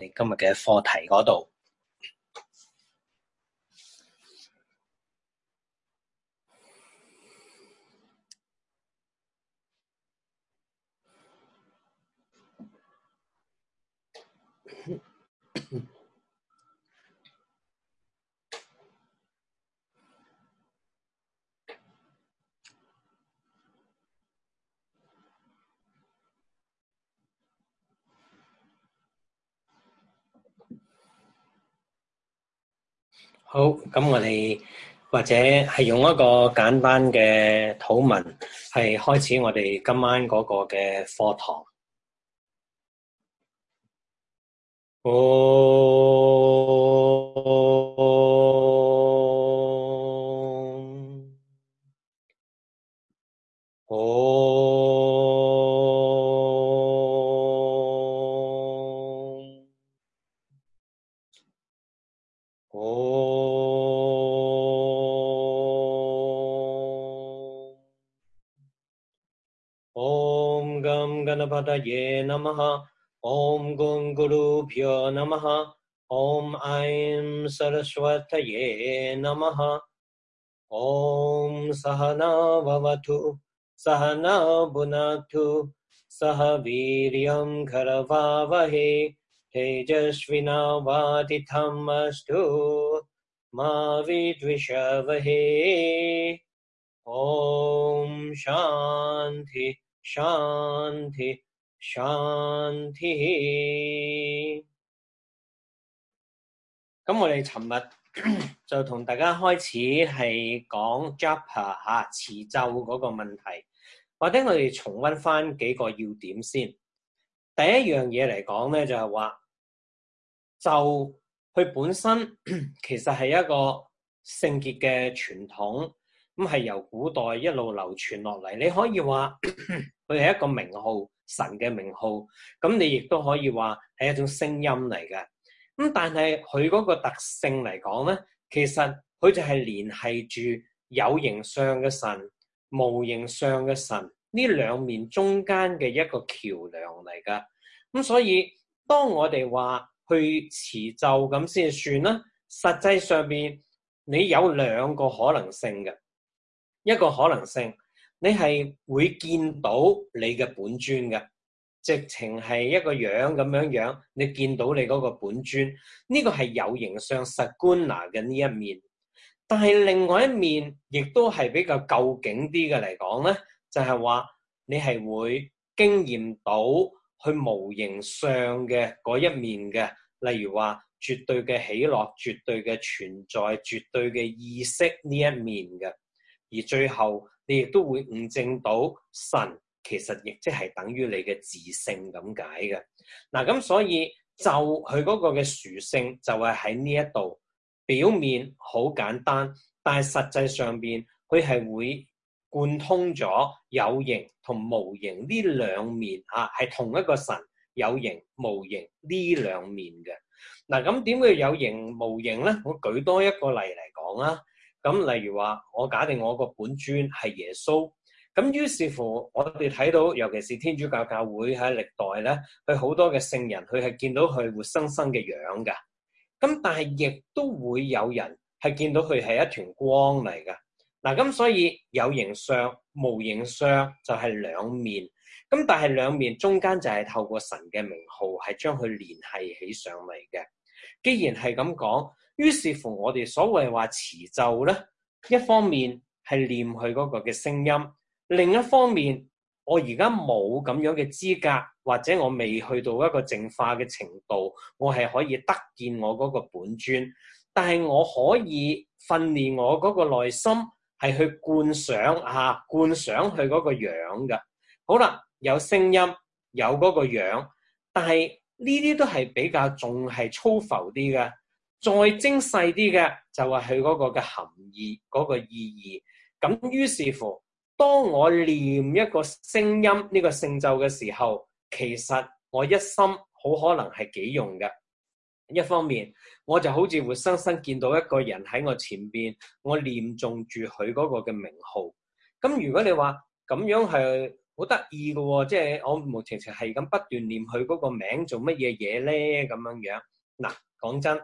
哋今日嘅課題嗰度。好，咁我哋或者係用一個簡單嘅禱文，係開始我哋今晚嗰個嘅課堂。Om Gam Ganapataye Namaha. Om Gung Guru Pyo Namaha. Om Aim Saraswataye Namaha. Om Sahana Vavatu. Sahana Bunatu. Sahaviryam Karavavahe. Tejasvina Vaditham Astu. Ma Vidvishavahe. Om Shanti Shanti Shanti。 咁我哋尋日就同大家開始係講 Japa 持咒嗰個問題，或者我哋重溫翻幾個要點先。第一樣嘢嚟講咧，就係話咒佢本身其實係一個聖潔嘅傳統，咁係由古代一路流傳落嚟。你可以話佢係一個名號，神嘅名號，咁你亦都可以話係一種聲音嚟嘅。咁但係佢嗰個特性嚟講咧，其實佢就係聯繫住有形上嘅神、無形上嘅神呢兩面中間嘅一個橋梁嚟噶。咁所以當我哋話去持咒咁先算啦，實際上邊你有兩個可能性嘅。一個可能性，你係會見到你嘅本尊嘅，直情係一個樣咁樣，你見到你嗰個本尊，呢個係有形上實觀拿嘅呢一面。但係另外一面，亦都係比較究竟啲嘅嚟講咧，就係話你係會經驗到去無形上嘅嗰一面嘅，例如話絕對嘅喜樂、絕對嘅存在、絕對嘅意識呢一面嘅。而最後你亦都會悟證到神其實亦即係等於你嘅自性咁解嘅。嗱，咁所以就佢嗰個嘅屬性就係喺呢一度，表面好簡單，但係實際上邊佢係會貫通咗有形同無形呢兩面啊，係同一個神，有形無形呢兩面嘅。嗱，咁點會有形無形咧？我舉多一個例嚟講啦。咁例如話，我假定我個本尊係耶穌，咁於是乎我哋睇到，尤其是天主教教會喺歷代咧，佢好多嘅聖人，佢係見到佢活生生嘅樣㗎。咁但係亦都會有人係見到佢係一團光嚟㗎。嗱，咁所以有形相、無形相就係兩面。咁但係兩面中間就係透過神嘅名號，係將佢聯繫起上嚟嘅。既然係咁講，於是乎我哋所謂話持咒咧，一方面係念佢嗰個嘅聲音，另一方面我而家冇咁樣嘅資格，或者我未去到一個淨化嘅程度，我係可以得見我嗰個本尊，但係我可以訓練我嗰個內心係去觀想佢嗰個樣嘅。好啦，有聲音，有嗰個樣，但係呢啲都係比較仲係粗浮啲嘅。再精細啲嘅就係佢嗰個嘅含義，嗰個意義。咁於是乎，當我念一個聲音呢個聖咒嘅時候，其實我一心好可能係幾用嘅。一方面，我就好似活生生見到一個人喺我前邊，我念誦住佢嗰個嘅名號。咁如果你話咁樣係好得意嘅喎，即係我無情情係咁不斷念佢嗰個名做乜嘢嘢咧咁樣樣。嗱，講真，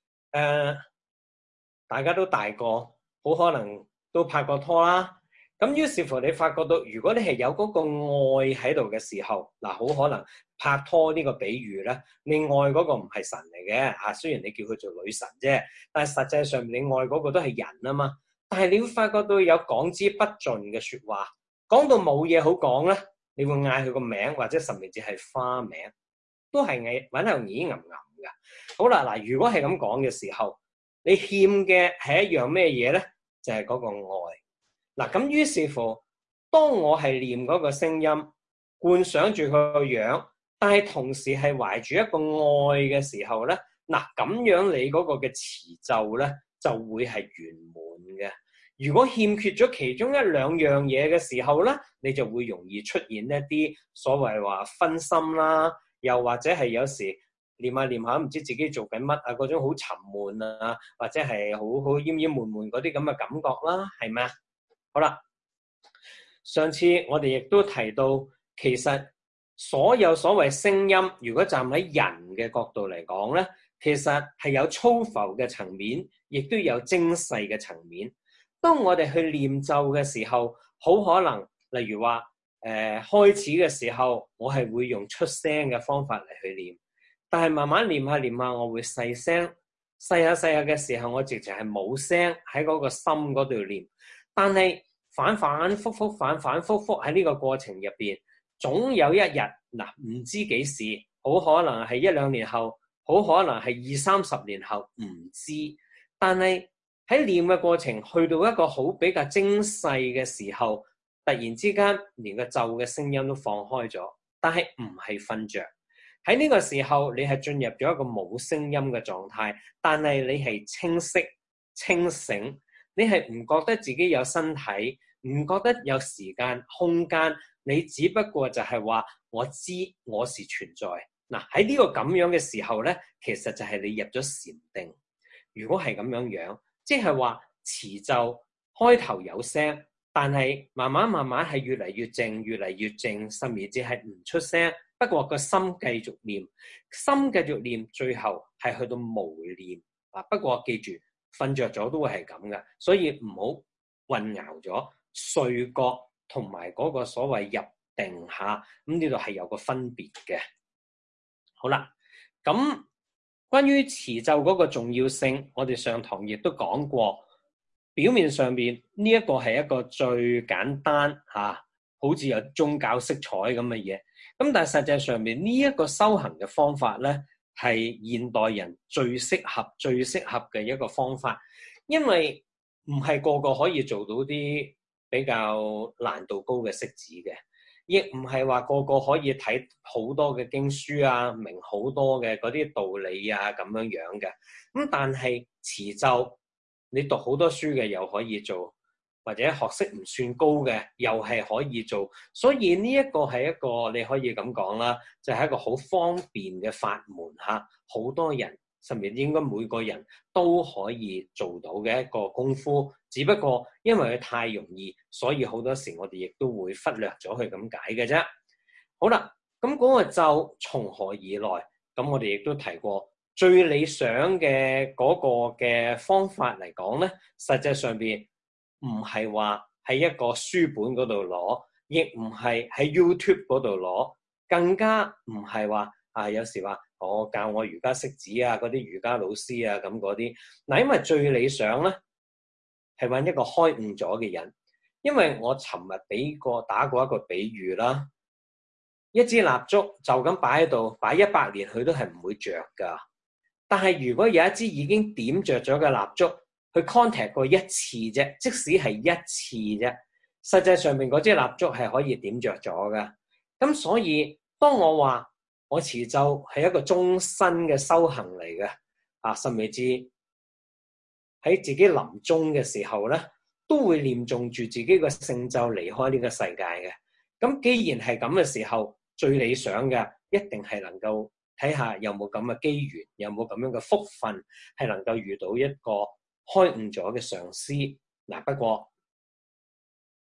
大家都大個，好可能都拍過拖啦。咁於是乎你發覺到，如果你係有嗰個愛喺度嘅時候，嗱，好可能拍拖呢個比喻咧，你愛嗰個唔係神嚟嘅嚇，雖然你叫佢做女神啫，但係實際上你愛嗰個都係人啊嘛。但係你會發覺到有講之不盡嘅説話，講到冇嘢好講咧，你會嗌佢個名，或者甚至係花名，都係揾喺度耳吟吟㗎。好啦，嗱，如果係咁講嘅時候，你欠嘅係一樣咩嘢咧？就係嗰個愛。嗱，咁於是乎，當我係念嗰個聲音，觀想住佢個樣，但係同時係懷住一個愛嘅時候咧，嗱，咁樣你嗰個嘅持咒咧就會係圓滿嘅。如果欠缺咗其中一兩樣嘢嘅時候咧，你就會容易出現一啲所謂話分心啦，又或者係有時念下念下唔知自己做緊乜啊，嗰種好沉悶啊，或者係好厭悶悶嗰啲咁嘅感覺啦，係咪啊？好啦，上次我哋亦都提到，其實所有所謂聲音，如果站喺人嘅角度嚟講咧，其實係有粗浮嘅層面，亦都有精細嘅層面。當我哋去念咒嘅時候，好可能，例如話，開始嘅時候，我係會用出聲嘅方法嚟去念，但係慢慢念下念下，我會細聲，細下嘅時候，我直情係冇聲喺嗰個心嗰度念。但係反反复复喺呢個過程入邊，總有一日嗱，唔知幾時，好可能係一兩年後，好可能係20-30年後，唔知。但係喺念嘅過程去到一個好比較精細嘅時候，突然之間連個咒嘅聲音都放開咗，但係唔係瞓着。喺呢個時候，你係進入咗一個冇聲音嘅狀態，但係你係清晰清醒。你係唔覺得自己有身體，唔覺得有時間空間，你只不過就係話我知我是存在。嗱，喺呢個咁樣嘅時候咧，其實就係你入咗禪定。如果係咁樣樣，即係話持咒開頭有聲，但係慢慢係越嚟越靜，越嚟越靜，甚至係唔出聲。不過個心繼續念，心繼續念，最後係去到無念。不過記住，瞓着咗都會係咁嘅，所以唔好混淆咗睡覺同埋嗰個所謂入定下，咁呢度係有個分別嘅。好啦，咁關於持咒嗰個重要性，我哋上堂亦都講過。表面上邊呢一個係一個最簡單好似有宗教色彩咁嘅嘢，咁但係實際上面呢一個修行嘅方法咧，係現代人最適合嘅一個方法，因為唔係個個可以做到啲比較難度高嘅式子嘅，亦唔係話個個可以睇好多嘅經書啊，明好多嘅嗰啲道理啊咁樣樣嘅。咁但係持咒，你讀好多書嘅又可以做，或者學識唔算高嘅又係可以做，所以呢一個係一個你可以咁講啦，就係一個好方便嘅法門嚇，好多人甚至應該每個人都可以做到嘅一個功夫，只不過因為佢太容易，所以好多時我哋亦都會忽略咗佢咁解嘅啫。好啦，咁嗰個咒從何而來？咁我哋亦都提過。最理想嘅嗰個嘅方法嚟講咧，實際上邊唔係話喺一個書本嗰度攞，亦唔係喺 YouTube 嗰度攞，更加唔係話有時話我教我瑜伽息子啊，嗰啲瑜伽老師啊咁嗰啲。嗱，因為最理想咧係揾一個開悟咗嘅人，因為我尋日打過一個比喻啦，一支蠟燭就咁擺喺度，擺100年佢都係唔會着㗎。但係如果有一支已經點着咗嘅蠟燭，去 contact 過一次啫，即使係一次啫，實際上面嗰支蠟燭係可以點着咗㗎。咁所以當我話我持咒係一個終身嘅修行嚟嘅，甚至喺自己臨終嘅時候咧，都會念誦住自己個聖咒離開呢個世界嘅。咁既然係咁嘅時候，最理想嘅一定係能夠睇下有冇咁嘅機緣，有冇咁樣嘅福分，係能夠遇到一個開悟咗嘅上師。嗱，不過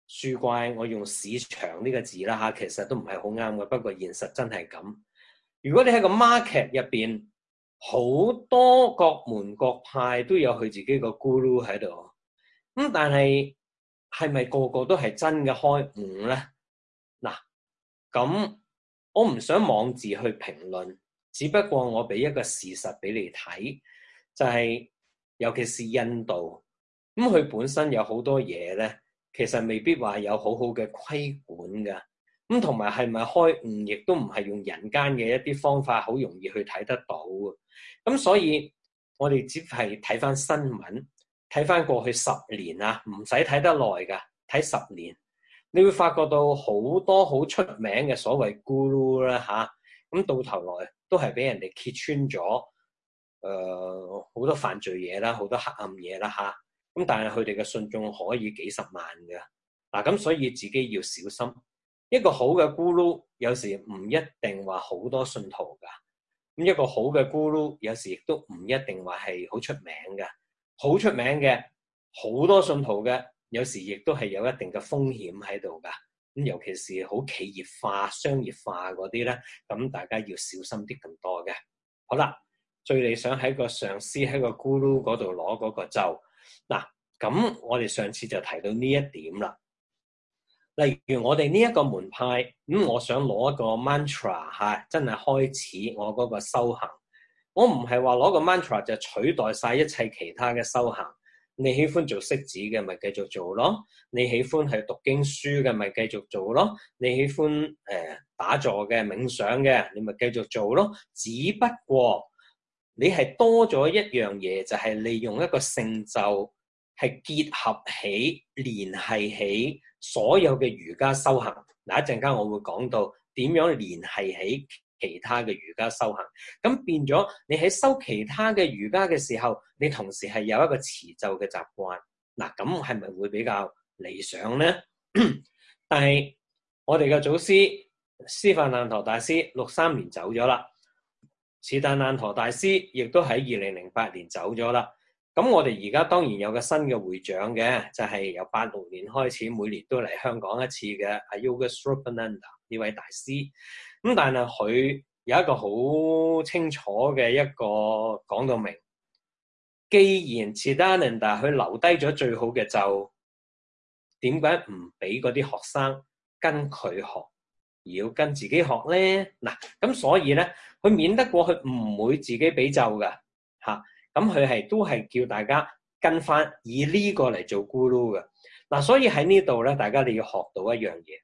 輸乖，我用市場呢個字啦嚇，其實都唔係好啱嘅。不過現實真係咁。如果你喺個 market 入邊，好多各門各派都有佢自己個 guru 喺度。咁但係咪個個都係真嘅開悟咧？嗱，咁我唔想妄自去評論，只不過我俾一個事實俾你睇，就係尤其是印度，咁佢本身有好多嘢咧，其實未必話有好好嘅規管㗎。咁同埋係咪開悟，亦都唔係用人間嘅一啲方法，好容易去睇得到。咁所以我哋只係睇翻新聞，睇翻過去10年啊，唔使睇得耐㗎，睇10年，你會發覺到好多好出名嘅所謂 guru 啦嚇，咁到頭來都係俾人哋揭穿咗，好多犯罪嘢啦，好多黑暗嘢啦嚇。咁但係佢哋嘅信眾可以幾十萬㗎。嗱，咁所以自己要小心。一個好嘅 guru 有時唔一定話好多信徒㗎，咁一個好嘅 guru 有時亦都唔一定話係好出名嘅，好出名嘅好多信徒嘅，有時亦都係有一定嘅風險喺度㗎。咁尤其是好企業化、商業化嗰啲咧，咁大家要小心啲咁多嘅。好啦，最理想喺個上司喺個 guru 嗰度攞嗰個咒。嗱，咁我哋上次就提到呢一點啦。例如我哋呢一個門派，我想攞一個 mantra 嚇，真係開始我嗰個修行。我唔係話攞個 mantra 就取代晒一切其他嘅修行。你喜歡做骰子嘅咪繼續做咯，你喜歡係讀經書嘅咪繼續做咯，你喜歡打坐嘅冥想嘅你咪繼續做咯。只不過你係多咗一樣嘢，就係利用一個聖咒係結合起、聯繫起所有嘅瑜伽修行。嗱，一陣間我會講到點樣聯繫起其他嘅瑜伽修行，咁變咗你喺修其他嘅瑜伽嘅時候，你同時係有一個持咒嘅習慣。嗱，咁係咪會比較理想呢？但係我哋嘅祖師斯法難陀大師63年走咗啦，次達難陀大師亦都喺2008年走咗啦。咁我哋而家當然有個新嘅會長嘅，就係由86年開始每年都嚟香港一次嘅阿 Yogasrupananda 呢位大師。咁但係佢有一個好清楚嘅一個講到明，既然次達難達佢留低咗最好嘅咒，點解唔俾嗰啲學生跟佢學，而要跟自己學咧？嗱，咁所以咧，佢免得過佢唔會自己俾咒噶嚇。咁佢係都係叫大家跟翻以呢個嚟做 guru 嘅。嗱，所以喺呢度咧，大家你要學到一樣嘢，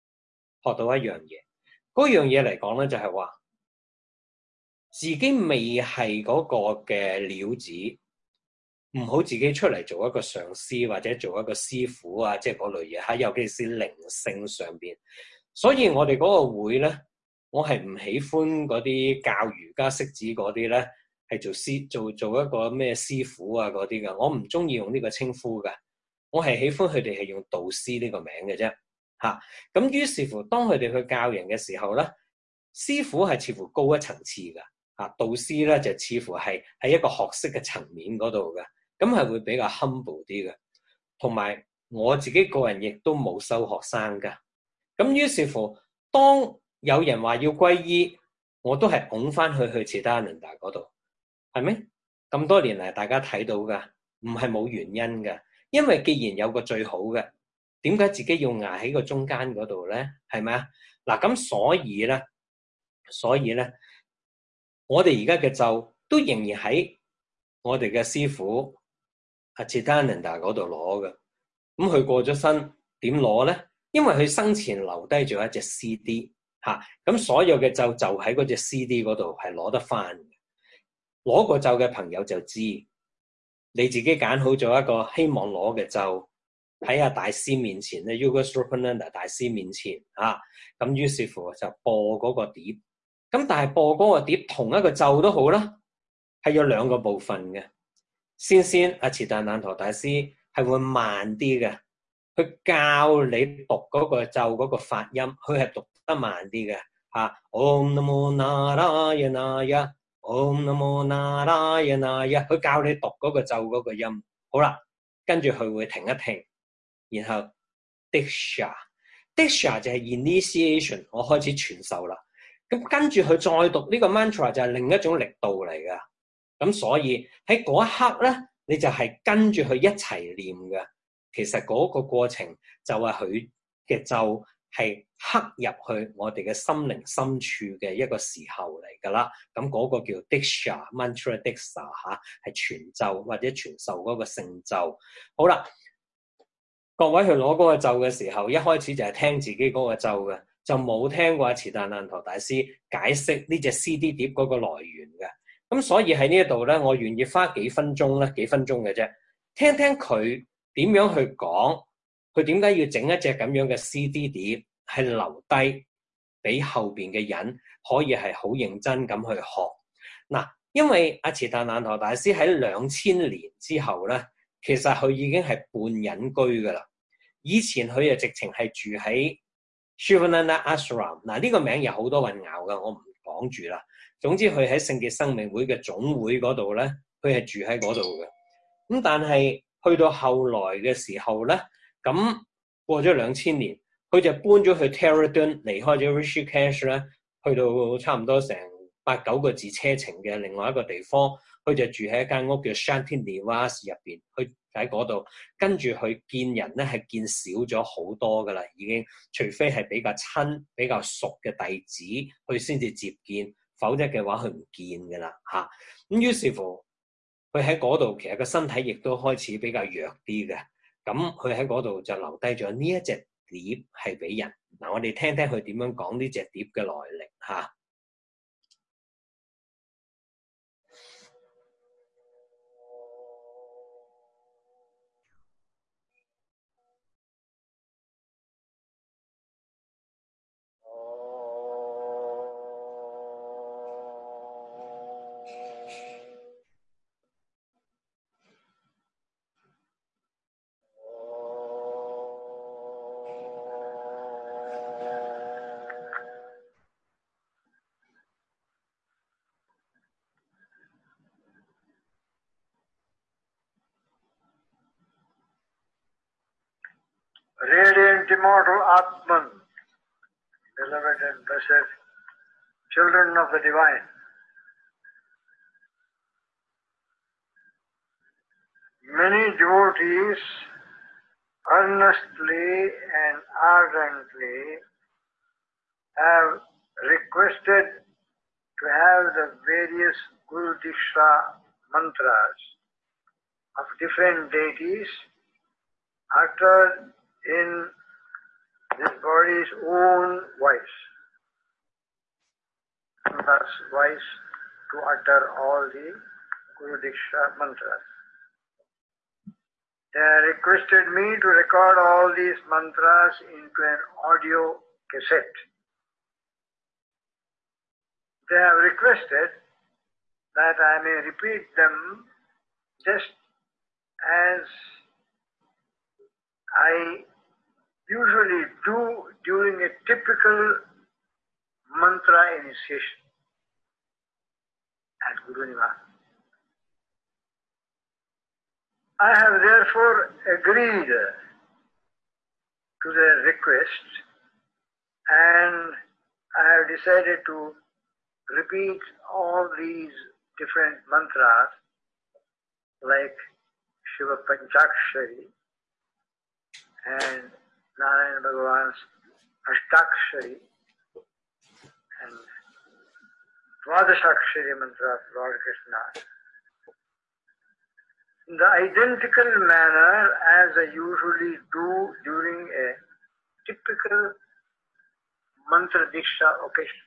嗰樣嘢嚟講咧，就係話自己未係嗰個嘅料子，唔好自己出嚟做一個上司或者做一個師傅啊，即係嗰類嘢嚇，尤其是靈性上邊。所以我哋嗰個會咧，我係唔喜歡嗰啲教瑜伽骰子嗰啲咧。係做一個咩師傅啊嗰啲噶，我唔中意用呢個稱呼噶，我係喜歡佢哋係用導師呢個名嘅啫嚇。咁於是乎，當佢哋去教人嘅時候咧，師傅係似乎高一層次噶嚇，導師咧就似乎係喺一個學識嘅層面嗰度嘅，咁係會比較 humble 啲嘅。同埋我自己個人亦都冇收學生噶，咁於是乎，當有人話要皈依，我都係拱翻去次達難達嗰度。係咩？咁多年嚟，大家睇到噶，唔係冇原因噶。因為既然有個最好嘅，點解自己要捱喺個中間嗰度咧？係咪啊？嗱，咁所以咧，我哋而家嘅咒都仍然喺我哋嘅師父阿次達難達嗰度攞嘅。咁佢過咗身，點攞咧？因為佢生前留低咗一隻 CD 嚇，咁所有嘅咒就喺嗰隻 CD 嗰度係攞得翻。攞個咒嘅朋友就知，你自己揀好咗一個希望攞嘅咒，喺阿大師面前咧 Yogasrupananda 大師面前嚇，咁於是乎就播嗰個碟。咁但係播嗰個碟同一個咒都好啦，係有兩個部分嘅。先阿次達難陀大師係會慢啲嘅，佢教你讀嗰個咒嗰個發音，佢係讀得慢啲嘅嚇。Om Namo Narayana Om Namo Narayana，佢教你讀嗰個咒嗰個音，好啦，跟住佢會停一停，然後 Diksha 就係 initiation， 我開始傳授啦。咁跟住佢再讀呢個 mantra 就係另一種力度嚟㗎。咁所以喺嗰一刻咧，你就係跟住佢一齊念嘅。其實嗰個過程就係佢嘅咒係刻入去我哋嘅心靈深處嘅一個時候嚟㗎啦。咁嗰個叫 Diksha Mantra Diksha 嚇，係傳咒或者傳授嗰個聖咒。好啦，各位去攞嗰個咒嘅時候，一開始就係聽自己嗰個咒嘅，就冇聽過阿持達難陀大師解釋呢隻 CD 碟嗰個來源嘅。咁所以喺呢一度咧，我願意花幾分鐘嘅啫，聽聽佢點樣去講，佢點解要整一隻咁樣嘅 CD 碟，係留低俾後邊嘅人可以係好認真咁去學。嗱，因為阿持達難陀大師喺2000年之後咧，其實佢已經係半隱居噶啦。以前佢就直情係住喺 Shivananda Ashram， 嗱呢個名有好多混淆噶，我唔講住啦。總之佢喺聖潔生命會嘅總會嗰度咧，佢係住喺嗰度嘅。咁但係去到後來嘅時候咧，咁過咗2000年，佢就搬咗去 Tehran， 離開咗 Rishikesh 咧，去到差唔多成8-9個字車程嘅另外一個地方，佢就住喺一間屋叫 Shanti Nivas 入邊，佢喺嗰度跟住佢見人咧係見少咗好多噶啦，已經除非係比較親、比較熟嘅弟子，佢先至接見。否則嘅話，佢唔見㗎啦嚇。咁於是乎，佢喺嗰度其實個身體亦都開始比較弱啲嘅。咁佢喺嗰度就留低咗呢一隻碟係俾人。嗱，我哋聽聽佢點樣講呢隻碟嘅來歷嚇。 Radiant immortal Atman, beloved and blessed children of the divine, many devotees earnestly and ardently have requested to have the various Guru Diksha mantras of different deities uttered in this body's own voice. Thus, voice to utter all the Guru Diksha mantras. They requested me to record all these mantras into an audio cassette. They have requested that I may repeat them just as I usually do during a typical mantra initiation at Guru Nivas. I have therefore agreed to their request, and I have decided to repeat all these different mantras like Shiva Panchakshari and Narayana Bhagavan's Ashtakshari and Dvadashakshari mantra of Lord Krishna in the identical manner as I usually do during a typical mantra diksha occasion.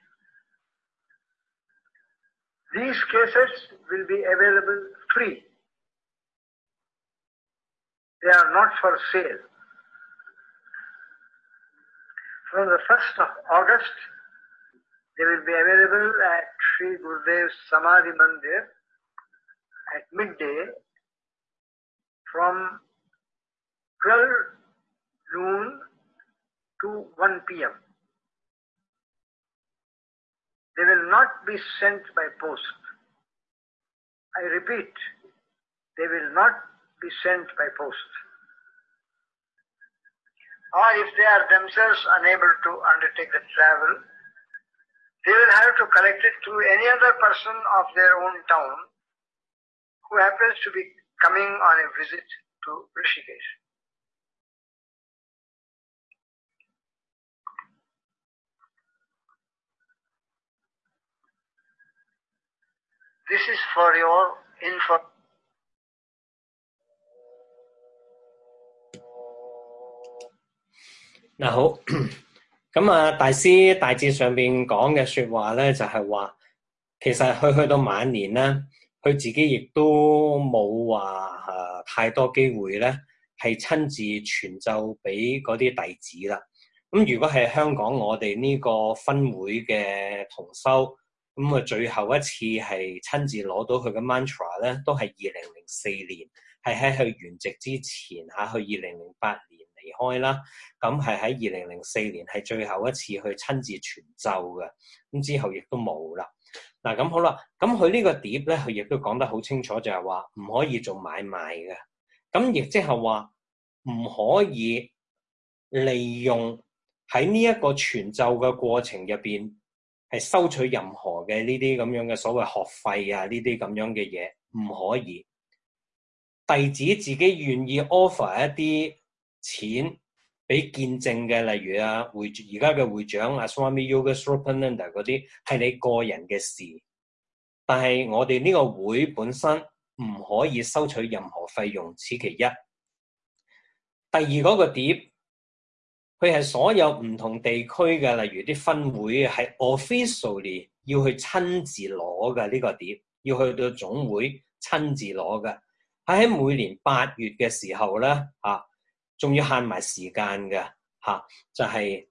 These cassettes will be available free. They are not for sale. From the 1st of August, they will be available at Sri Gurudev's Samadhi Mandir at midday from 12 noon to 1 p.m. They will not be sent by post. I repeat, they will not be sent by post. or if they are themselves unable to undertake the travel, they will have to collect it through any other person of their own town who happens to be coming on a visit to Rishikesh. This is for your info. 嗱好，咁啊大師大致上邊講嘅説話咧，就係話其實佢去到晚年咧，佢自己亦都冇話太多機會咧，係親自傳奏俾嗰啲弟子啦。咁如果係香港我哋呢個分會嘅同修，咁啊最後一次係親自攞到佢嘅 mantra 咧，都係2004年，係喺佢圓寂之前嚇，去2008年離開啦。咁係喺2004年係最後一次去親自傳奏嘅，咁之後亦都冇啦。嗱咁好啦，咁佢呢個碟咧，佢亦都講得好清楚，就係話唔可以做買賣嘅。咁亦即係話唔可以利用喺呢一個傳奏嘅過程入邊係收取任何嘅呢啲咁樣嘅所謂學費啊，呢啲咁樣嘅嘢唔可以。弟子自己願意 offer 一啲錢俾見證嘅，例如啊而家嘅會長啊 Swami Yogaswarupananda 嗰啲係你個人嘅事，但係我哋呢個會本身唔可以收取任何費用，此其一。第二嗰個碟，佢係所有唔同地區嘅，例如啲分會係 officially 要去親自攞嘅呢個碟，要去到總會親自攞嘅，喺每年8月嘅時候咧嚇。仲要限埋時間嘅嚇，就係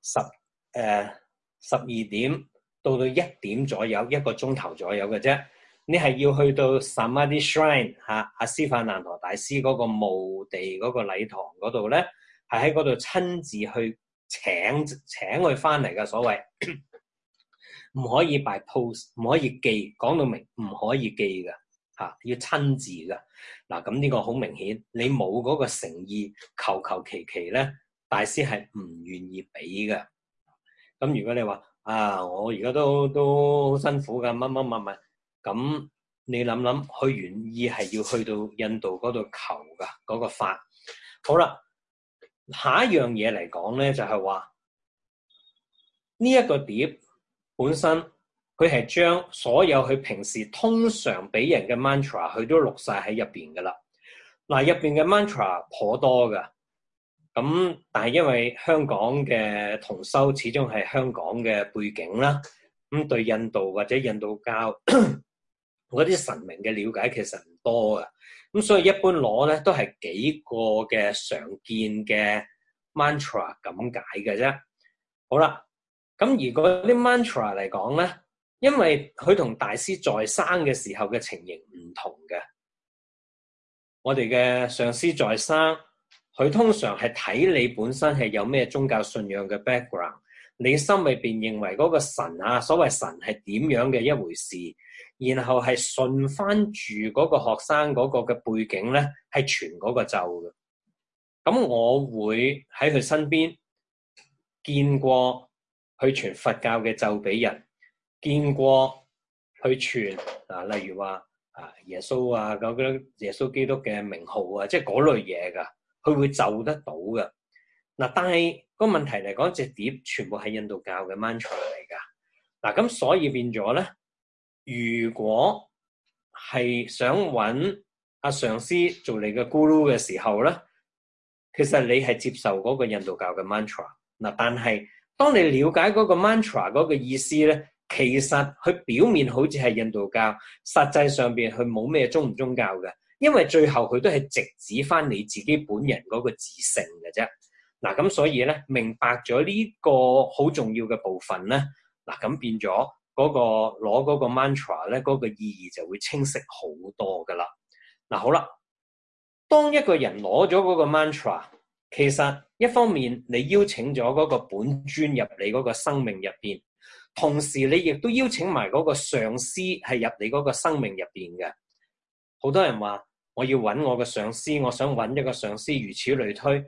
12點到1點左右，1個鐘頭左右嘅啫。你係要去到 Samadhi Shrine 嚇，阿斯法難陀大師嗰個墓地嗰個禮堂嗰度咧，係喺嗰度親自去請佢翻嚟嘅所謂，唔可以 by post， 唔可以寄，講到明唔可以寄嘅。要親自㗎。嗱，咁呢個好明顯，你冇嗰個誠意，求其咧，大師係唔願意俾嘅。咁如果你話我而家都好辛苦㗎，乜，咁你諗，佢願意係要去到印度嗰度求㗎嗰個法。好啦，下一樣嘢嚟講咧，就係話呢一個碟本身。佢係將所有佢平時通常俾人嘅 mantra， 佢都錄晒喺入邊噶啦。嗱，入邊嘅 mantra 頗多噶，咁但係因為香港嘅同修始終係香港嘅背景啦，咁對印度或者印度教嗰啲神明嘅了解其實唔多噶，咁所以一般攞咧都係幾個嘅常見嘅 mantra 咁解嘅啫。好啦，咁而嗰啲 mantra 嚟講咧。因為佢同大師在生嘅時候嘅情形唔同嘅，我哋嘅上師在生，佢通常係睇你本身係有咩宗教信仰嘅 background， 你心裏邊認為嗰個神啊，所謂神係點樣嘅一回事，然後係順翻住嗰個學生嗰個嘅背景咧，係傳嗰個咒嘅。咁我會喺佢身邊見過佢傳佛教嘅咒俾人。見過去傳例如話耶穌嗰啲耶穌基督嘅名號啊，即係嗰類嘢噶，佢會奏得到噶。嗱，但係個問題嚟講，隻碟全部係印度教嘅 mantra 嚟噶。嗱，咁所以變咗咧，如果係想揾阿上師做你嘅 guru 嘅時候咧，其實你係接受嗰個印度教嘅 mantra。嗱，但係當你了解嗰個 mantra 嗰個意思咧，其實佢表面好似係印度教，實際上邊佢冇咩宗唔宗教嘅，因為最後佢都係直指翻你自己本人嗰個自性嘅啫。嗱，咁所以咧，明白咗呢個好重要嘅部分咧，嗱，咁變咗嗰個攞嗰個 mantra 咧，嗰個意義就會清晰好多噶啦。嗱，好啦，當一個人攞咗嗰個 mantra， 其實一方面你邀請咗嗰個本尊入你嗰個生命入邊。同時你亦都邀請埋嗰個上師係入你嗰個生命入邊嘅。好多人話我要揾我嘅上師，我想揾一個上師，如此類推。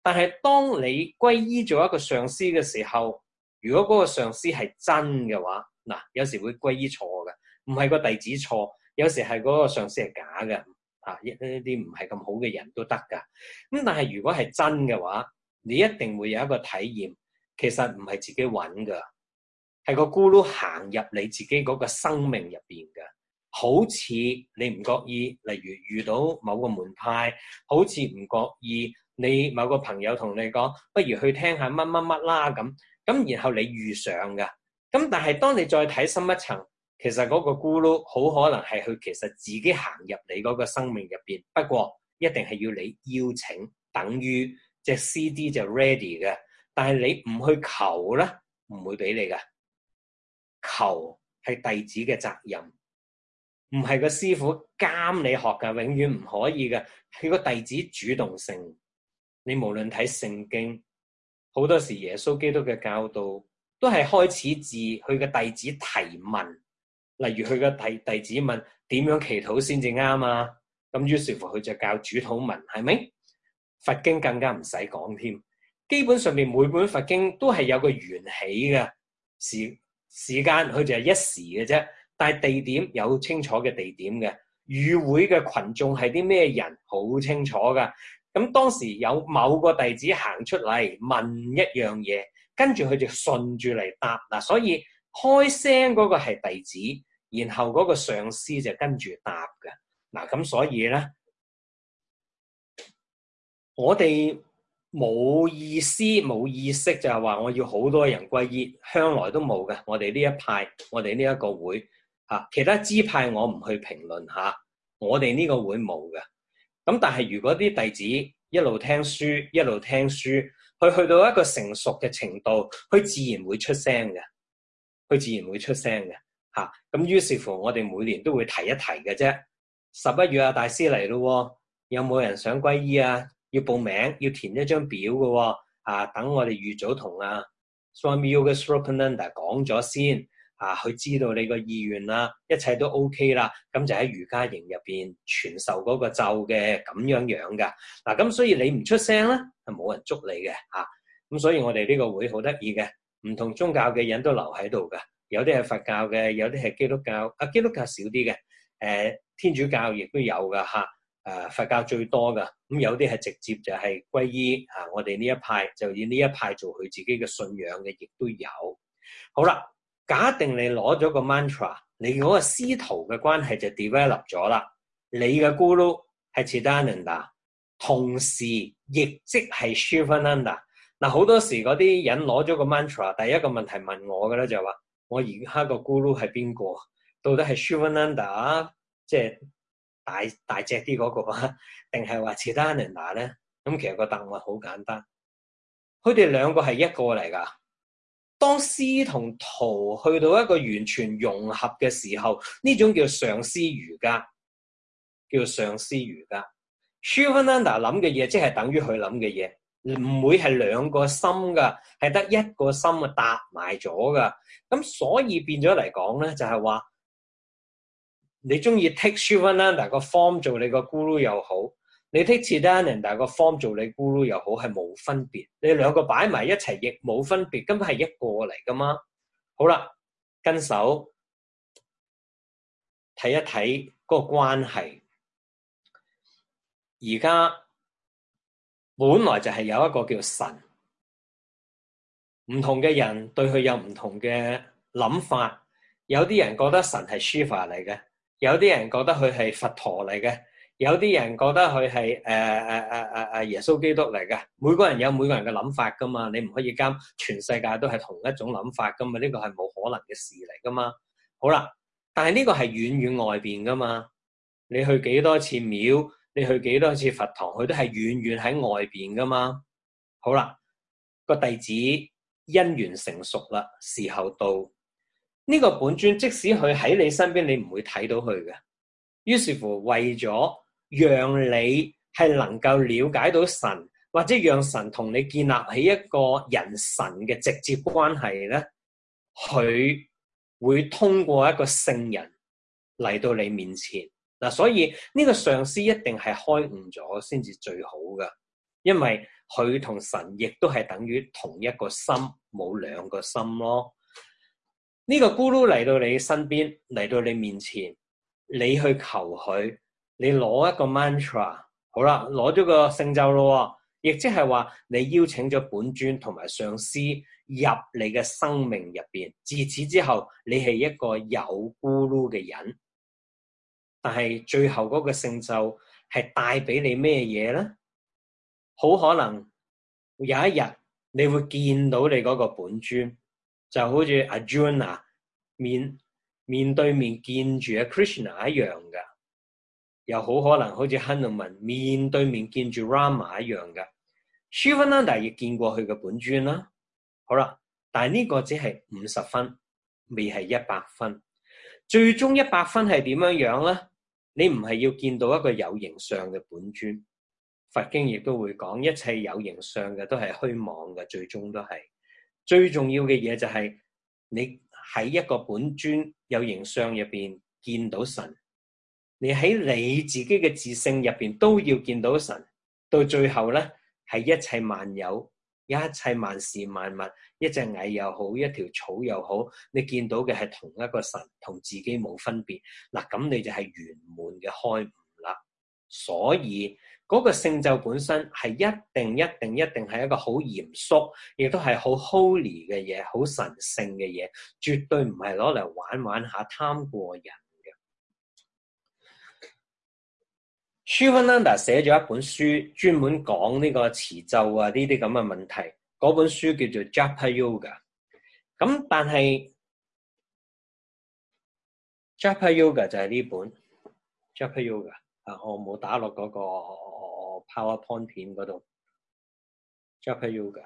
但係當你歸依咗一個上司嘅時候，如果嗰個上司係真嘅話，嗱，有時會歸依錯嘅，唔係個弟子錯，有時係嗰個上司係假嘅，一啲唔係咁好嘅人都得㗎。咁但係如果係真嘅話，你一定會有一個體驗，其實唔係自己揾㗎，係個咕嚕行入你自己嗰個生命入邊㗎。好似你唔覺意，例如遇到某個門派，好似唔覺意你某個朋友同你講，不如去聽下乜乜乜啦咁，然後你遇上㗎。咁但係當你再睇深一層，其實嗰個咕嚕好可能係佢其實自己行入你嗰個生命入邊，不過一定係要你邀請，等於隻 CD 就 ready 嘅，但係你唔去求咧，唔會俾你㗎。求係弟子嘅責任，唔係個師傅監你學㗎，永遠唔可以㗎，係個弟子主動性。你無論睇聖經，好多時耶穌基督嘅教導都係開始自佢嘅弟子提問，例如佢嘅弟子問點樣祈禱先至啱啊，咁於是乎佢就教主禱文，係咪？佛經更加唔使講添，基本上面每本佛經都係有個緣起嘅，時間佢就係一時嘅啫，但係地點有清楚嘅地點嘅，與會嘅群眾係啲咩人好清楚噶。咁當時有某個弟子行出嚟問一樣嘢，跟住佢就順住嚟答嗱，所以開聲嗰個係弟子，然後嗰個上司就跟住答嘅嗱。咁所以咧，我哋冇意思冇意識就係話我要好多人歸依，向來都冇嘅。我哋呢一派，我哋呢一個會其他支派我唔去評論下，我哋呢個會冇嘅。咁但係如果啲弟子一路聽書一路聽書，佢去到一個成熟嘅程度，佢自然會出聲嘅，咁於是乎我哋每年都會提一提嘅啫。11月大師嚟咯，有冇人想歸依啊？要報名，要填一張表嘅等我哋預早同Swami Yogaswarupananda 講咗先佢知道你個意願啦，一切都 OK 啦，咁就喺瑜伽營入邊傳授嗰個咒嘅咁樣噶咁所以你唔出聲咧，係冇人捉你嘅咁所以我哋呢個會好得意嘅，唔同宗教嘅人都留喺度噶，有啲係佛教嘅，有啲係基督教，基督教少啲嘅，天主教亦都有噶佛教最多噶，咁有啲係直接就係歸依我哋呢一派，就以呢一派做佢自己嘅信仰嘅，亦都有。好啦，假定你攞咗個 mantra， 你嗰個師徒嘅關係就 develop 咗啦。你嘅 guru 係 Chidananda， 同時亦即係 Shivananda。嗱，好多時嗰啲人攞咗個 mantra， 第一個問題問我嘅咧就係話：我而家個 guru 係邊個？到底係 Shivananda 即係大隻啲嗰個定係話 Chidananda 咧？咁其實個答案好簡單，佢哋兩個係一個嚟㗎。當師同徒去到一個完全融合嘅時候，呢種叫上師瑜伽，叫上師瑜伽。Shivananda 諗嘅嘢即係等於佢諗嘅嘢，唔會係兩個心㗎，係得一個心搭埋咗㗎。咁所以變咗嚟講咧，就係話你中意 take Shivananda 個 form 做你個 guru 又好，你 take Chidananda 個 form 做你 guru 又好，係冇分別。你兩個擺埋一齊亦冇分別，根本係一個嚟噶嘛。好啦，跟手睇一睇嗰個關係。而家本來就係有一個叫神，唔同嘅人對佢有唔同嘅諗法。有啲人覺得神係 Shiva 嚟嘅，有啲人覺得佢係佛陀嚟嘅。有啲人覺得佢係耶穌基督嚟嘅，每個人有每個人嘅諗法噶嘛，你唔可以監全世界都係同一種諗法噶嘛，呢個係冇可能嘅事嚟噶嘛。好啦，但係呢個係遠遠外邊噶嘛，你去幾多次廟，你去幾多次佛堂，佢都係遠遠喺外邊噶嘛。好啦，個弟子因緣成熟啦，時候到，呢個本尊即使佢喺你身邊，你唔會睇到佢嘅。於是乎為咗讓你係能夠了解到神，或者讓神同你建立起一個人神嘅直接關係咧，佢會通過一個聖人嚟到你面前嗱。所以呢個上師一定係開悟咗先至最好噶，因為佢同神亦都係等於同一個心，冇兩個心咯。呢個咕嚕嚟到你身邊，嚟到你面前，你去求佢，你攞一個 mantra， 好啦，攞咗個聖咒咯，亦即係話你邀請咗本尊同埋上師入你嘅生命入邊。自此之後，你係一個有咕嚕嘅人。但係最後嗰個聖咒係帶俾你咩嘢咧？好可能有一日你會見到你嗰個本尊，就好似 Arjuna 面對面見住阿 Krishna 一樣噶，又好可能好似 Hanuman 面對面見住 Rama 一樣噶。Shivananda 亦見過佢嘅本尊啦。好啦，但係呢個只係50分，未係100分。最終100分係點樣樣咧？你唔係要見到一個有形相嘅本尊。佛經亦都會講，一切有形相嘅都係虛妄嘅，最終都係。最重要嘅嘢就係你喺一個本尊有形相入邊見到神，你喺你自己嘅自性入邊都要見到神。到最後咧，係一切萬有、一切萬事萬物，一隻蟻又好，一條草又好，你見到嘅係同一個神，同自己冇分別。嗱，咁你就係圓滿嘅開悟啦。所以嗰個聖咒本身係一定係一個好嚴肅，亦都係好 holy 嘅嘢，好神聖嘅嘢，絕對唔係攞嚟玩下貪過人嘅。Shivananda 寫咗一本書，專門講呢個持咒啊呢啲咁嘅問題。嗰本書叫做 Japa Yoga。咁但係 Japa Yoga 就係呢本 Japa Yoga。我冇打落嗰個 PowerPoint 片嗰度。Japa Yoga。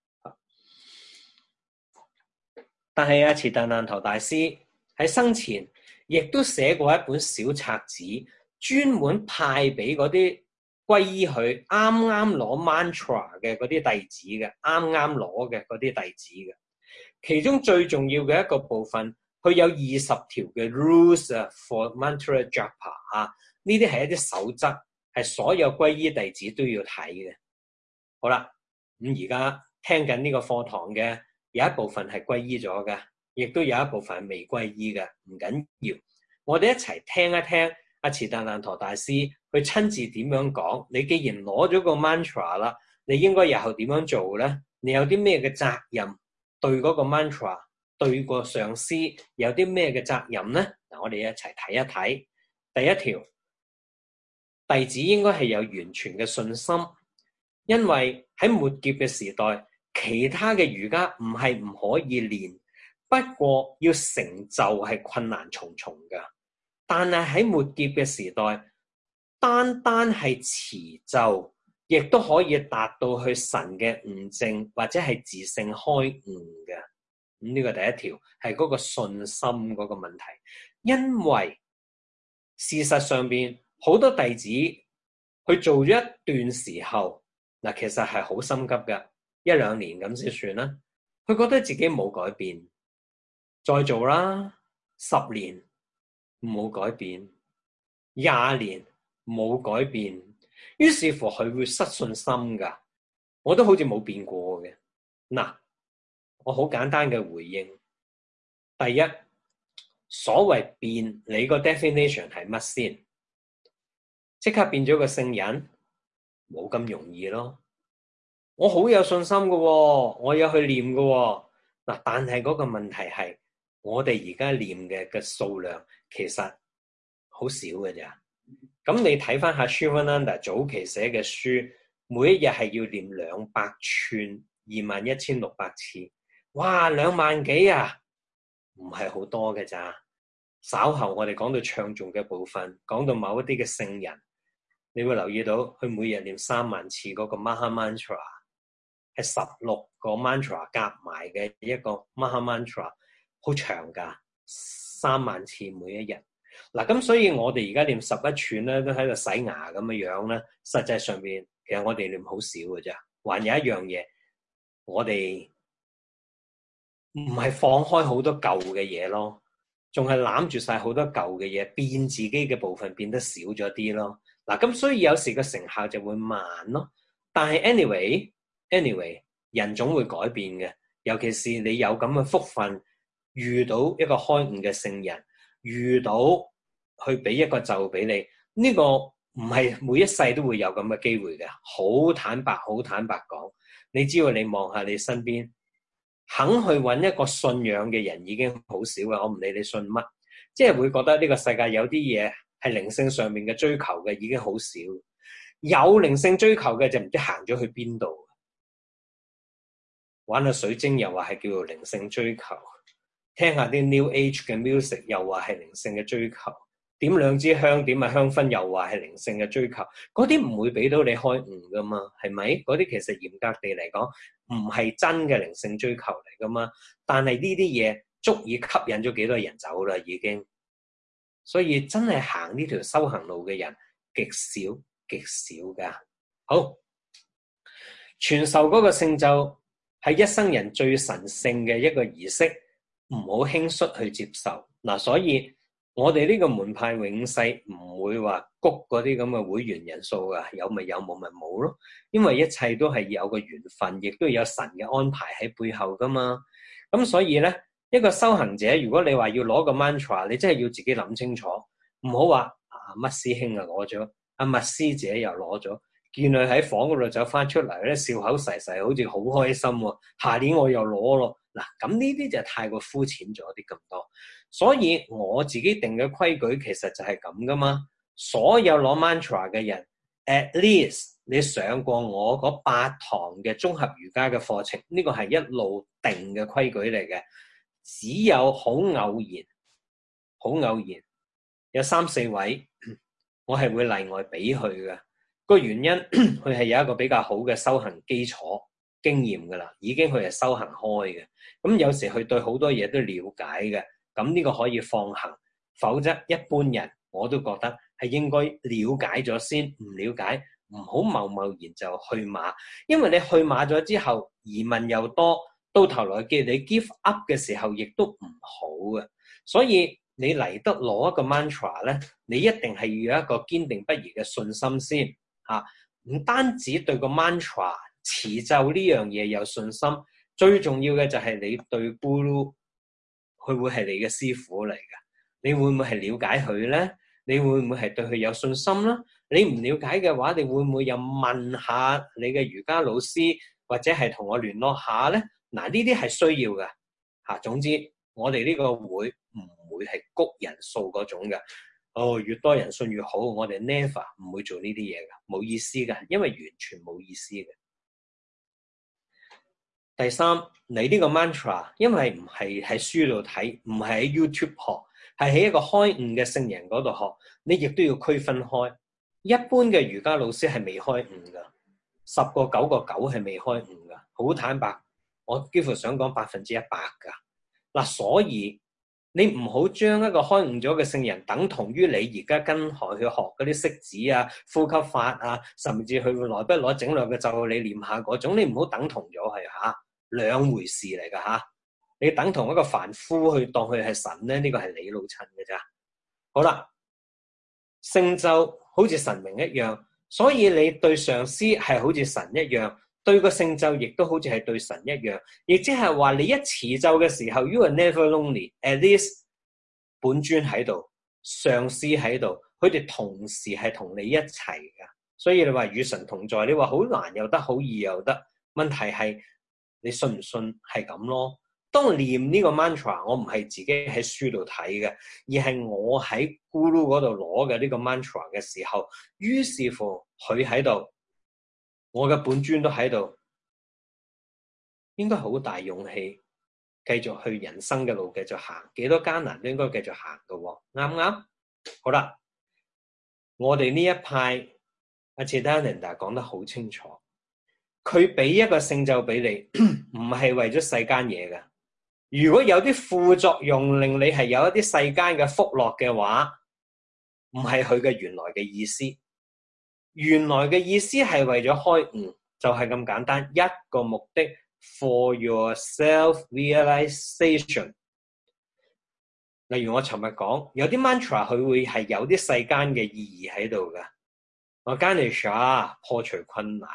但係持達難陀大師喺生前亦都寫過一本小冊子，專門派俾嗰啲皈依佢啱啱攞 mantra 嘅嗰啲弟子嘅，啱啱攞嘅嗰啲弟子嘅。其中最重要嘅一個部分，佢有20條嘅 rules for mantra japa 呢啲係一啲守則，係所有皈依弟子都要睇嘅。好啦，咁而家聽緊呢個課堂嘅有一部分係皈依咗嘅，亦都有一部分係未皈依嘅，唔緊要。我哋一齊聽一聽阿持達難陀大師佢親自點樣講。你既然攞咗個 mantra 啦，你應該日後點樣做咧？你有啲咩嘅責任對嗰個 mantra， 對個上司有啲咩嘅責任咧？嗱，我哋一齊睇一睇。第一條，弟子應該係有完全嘅信心，因為喺末劫嘅時代，其他嘅瑜伽唔係唔可以練，不過要成就係困難重重㗎。但係喺末劫嘅時代，單係持咒，亦都可以達到去神嘅悟證或者係自性開悟嘅。咁呢個第一條係嗰個信心嗰個問題，因為事實上邊好多弟子去做咗一段時候，嗱，其實係好心急㗎，1-2年咁先算啦。佢覺得自己冇改變，再做啦，10年冇改變，20年冇改變，於是乎佢會失信心㗎。我都好似冇變過嘅。嗱，我好簡單嘅回應。第一，所謂變，你個 definition 係乜先？即刻變咗個聖人，冇咁容易咯。我好有信心㗎喎，我有去念㗎喎。嗱，但係嗰個問題係，我哋而家念嘅數量其實好少嘅咋。咁你睇翻下 Shivananda 早期寫嘅書，每一日係要念200串，21,600次。哇，2萬幾啊，唔係好多嘅咋。稍後我哋講到唱誦嘅部分，講到某一啲嘅聖人，你會留意到佢每日念3萬次嗰個 Maha Mantra， 係16個 mantra 夾埋嘅一個 Maha Mantra， 好長噶，3萬次每一日。嗱，咁所以我哋而家念11串咧，都喺度洗牙咁嘅樣咧。實際上邊其實我哋念好少嘅啫。還有一樣嘢，我哋唔係放開好多舊嘅嘢咯，仲係攬住晒好多舊嘅嘢，變自己嘅部分變得少咗啲咯。嗱，咁所以有時個成效就會慢咯。但係 anyway， anyway， 人總會改變嘅，尤其是你有咁嘅福分，遇到一個開悟嘅聖人，遇到去俾一個咒俾你，呢個唔係每一世都會有咁嘅機會嘅。好坦白講，你只要你望下你身邊，肯去揾一個信仰嘅人已經好少嘅。我唔理你信乜，即係會覺得呢個世界有啲嘢係靈性上面嘅追求嘅已經好少。有靈性追求嘅就唔知行咗去邊度。玩下水晶又話係叫做靈性追求，聽下啲 New Age 嘅 music 又話係靈性嘅追求，點兩支香點下香薰又話係靈性嘅追求，嗰啲唔會俾到你開悟噶嘛，係咪？嗰啲其實嚴格地嚟講唔係真嘅靈性追求嚟噶嘛，但係呢啲嘢足以吸引咗幾多人走啦已經，所以真係行呢條修行路嘅人極少噶。好，傳授嗰個聖咒係一生人最神聖嘅一個儀式，唔好輕率去接受嗱。所以我哋呢個門派永世唔會話谷嗰啲咁嘅會員人數噶，有咪有，冇咪冇咯。因為一切都係有個緣分，亦都有神嘅安排喺背後噶嘛。咁所以咧，一個修行者，如果你話要攞個 mantra， 你真係要自己諗清楚，唔好話乜師兄啊攞咗，乜師姐又攞咗。見佢喺房嗰度走翻出嚟咧，笑口噬噬，好似好開心喎。下年我又攞咯，嗱，咁呢啲就太過膚淺咗啲咁多。所以我自己定嘅規矩其實就係咁噶嘛。所有攞 mantra 嘅人 ，at least 你上過我嗰8堂嘅綜合瑜伽嘅課程，呢個係一路定嘅規矩嚟嘅。只有好偶然有3-4位，我係會例外俾佢嘅。個原因佢係有一個比較好嘅修行基礎經驗噶啦，已經佢係修行開嘅。咁有時佢對好多嘢都了解嘅，咁呢個可以放行。否則一般人我都覺得係應該了解咗先，唔了解唔好貿然就去馬，因為你去馬咗之後疑問又多，到頭來嘅你 give up 嘅時候亦都唔好嘅。所以你嚟得攞一個 mantra 咧，你一定係要有一個堅定不移嘅信心先。唔單止對個 mantra 持咒呢樣嘢有信心，最重要嘅就係你對 Guru 佢會係你嘅師傅嚟㗎。你會唔會係了解佢咧？你會唔會係對佢有信心啦？你唔了解嘅話，你會唔會又問下你嘅瑜伽老師，或者係同我聯絡下咧？嗱，呢啲係需要嘅。總之我哋呢個會唔會係谷人數嗰種嘅。越多人信越好，我哋 never 唔會做呢啲嘢㗎，冇意思㗎，因為完全冇意思嘅。第三，你呢個 mantra， 因為唔係喺書度睇，唔係喺 YouTube 學，係喺一個開悟嘅聖人嗰度學，你亦都要區分開。一般嘅瑜伽老師係未開悟㗎，10個9個9係未開悟㗎，好坦白，我幾乎想講100%㗎。嗱，所以你唔好將一個開悟咗嘅聖人等同於你而家跟佢去學嗰啲息子啊、呼吸法啊，甚至佢會來不攞整兩個咒你念下嗰種，你唔好等同咗係兩回事嚟㗎嚇。你等同一個凡夫去當佢係神咧，呢個係你老襯嘅咋。好啦，聖咒好似神明一樣，所以你對上司係好似神一樣。對個聖咒亦都好似係對神一樣，亦即係話你一持咒嘅時候 ，you are never lonely。at least 本尊喺度，上司喺度，佢哋同時係同你一齊㗎。所以你話與神同在，你話好難又得，好易又得。問題係你信唔信係咁咯？當念呢個 mantra， 我唔係自己喺書度睇嘅，而係我喺 Guru 嗰度攞嘅呢個 mantra 嘅時候，於是乎佢喺度。我嘅本尊都喺度，應該好大勇氣繼續去人生嘅路，繼續行，幾多艱難都應該繼續行嘅喎，啱唔啱？好啦，我哋呢一派阿 Chidananda 講得好清楚，佢俾一個聖咒俾你，唔係為咗世間嘢嘅。如果有啲副作用令你係有一啲世間嘅福樂嘅話，唔係佢嘅原來嘅意思。原來嘅意思係為咗開悟，就係咁簡單，一個目的 for your self-realization。例如我尋日講，有啲 mantra 佢會係有啲世間嘅意義喺度㗎。我Ganesha破除困難，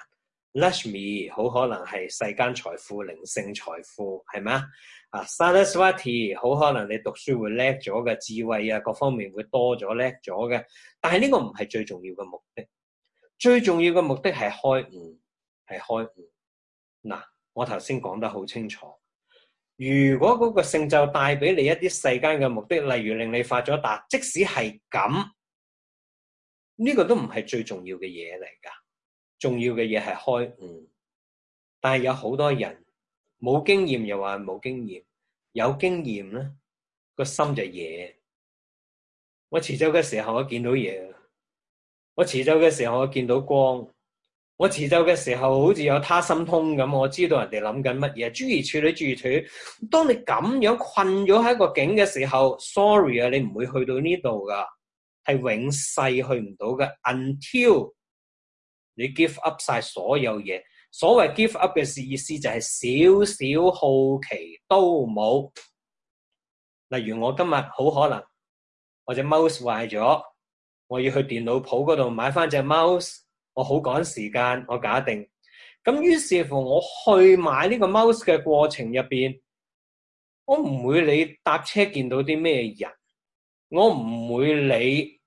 Lakshmi 好可能係世間財富、靈性財富，係咪啊？Saraswati 好可能你讀書會叻咗嘅，智慧啊各方面會多咗叻咗嘅。但係呢個唔係最重要嘅目的，最重要嘅目的係開悟，係開悟。嗱，我頭先講得好清楚，如果嗰個聖咒帶俾你一啲世間嘅目的，例如令你發咗達，即使係咁，呢個都唔係最重要嘅嘢嚟㗎。重要嘅嘢係開悟，但係有好多人冇經驗又話冇經驗，有經驗咧個心就野。我持咒嘅時候我見到嘢，我持咒嘅時候我見到光，我持咒嘅時候好似有他心通咁，我知道人哋諗緊乜嘢，諸如此類諸如此類。當你咁樣困咗喺個境嘅時候 ，sorry 啊，你唔會去到呢度噶，係永世去唔到嘅 ，until你 give up 晒所有嘢。所謂 give up 嘅意思就係少少好奇都冇。例如我今日好可能我隻 mouse 壞咗，我要去電腦鋪嗰度買翻隻 mouse， 我好趕時間，我搞定。咁於是乎我去買呢個 mouse 嘅過程入邊，我唔會理搭車見到啲咩人，我唔會理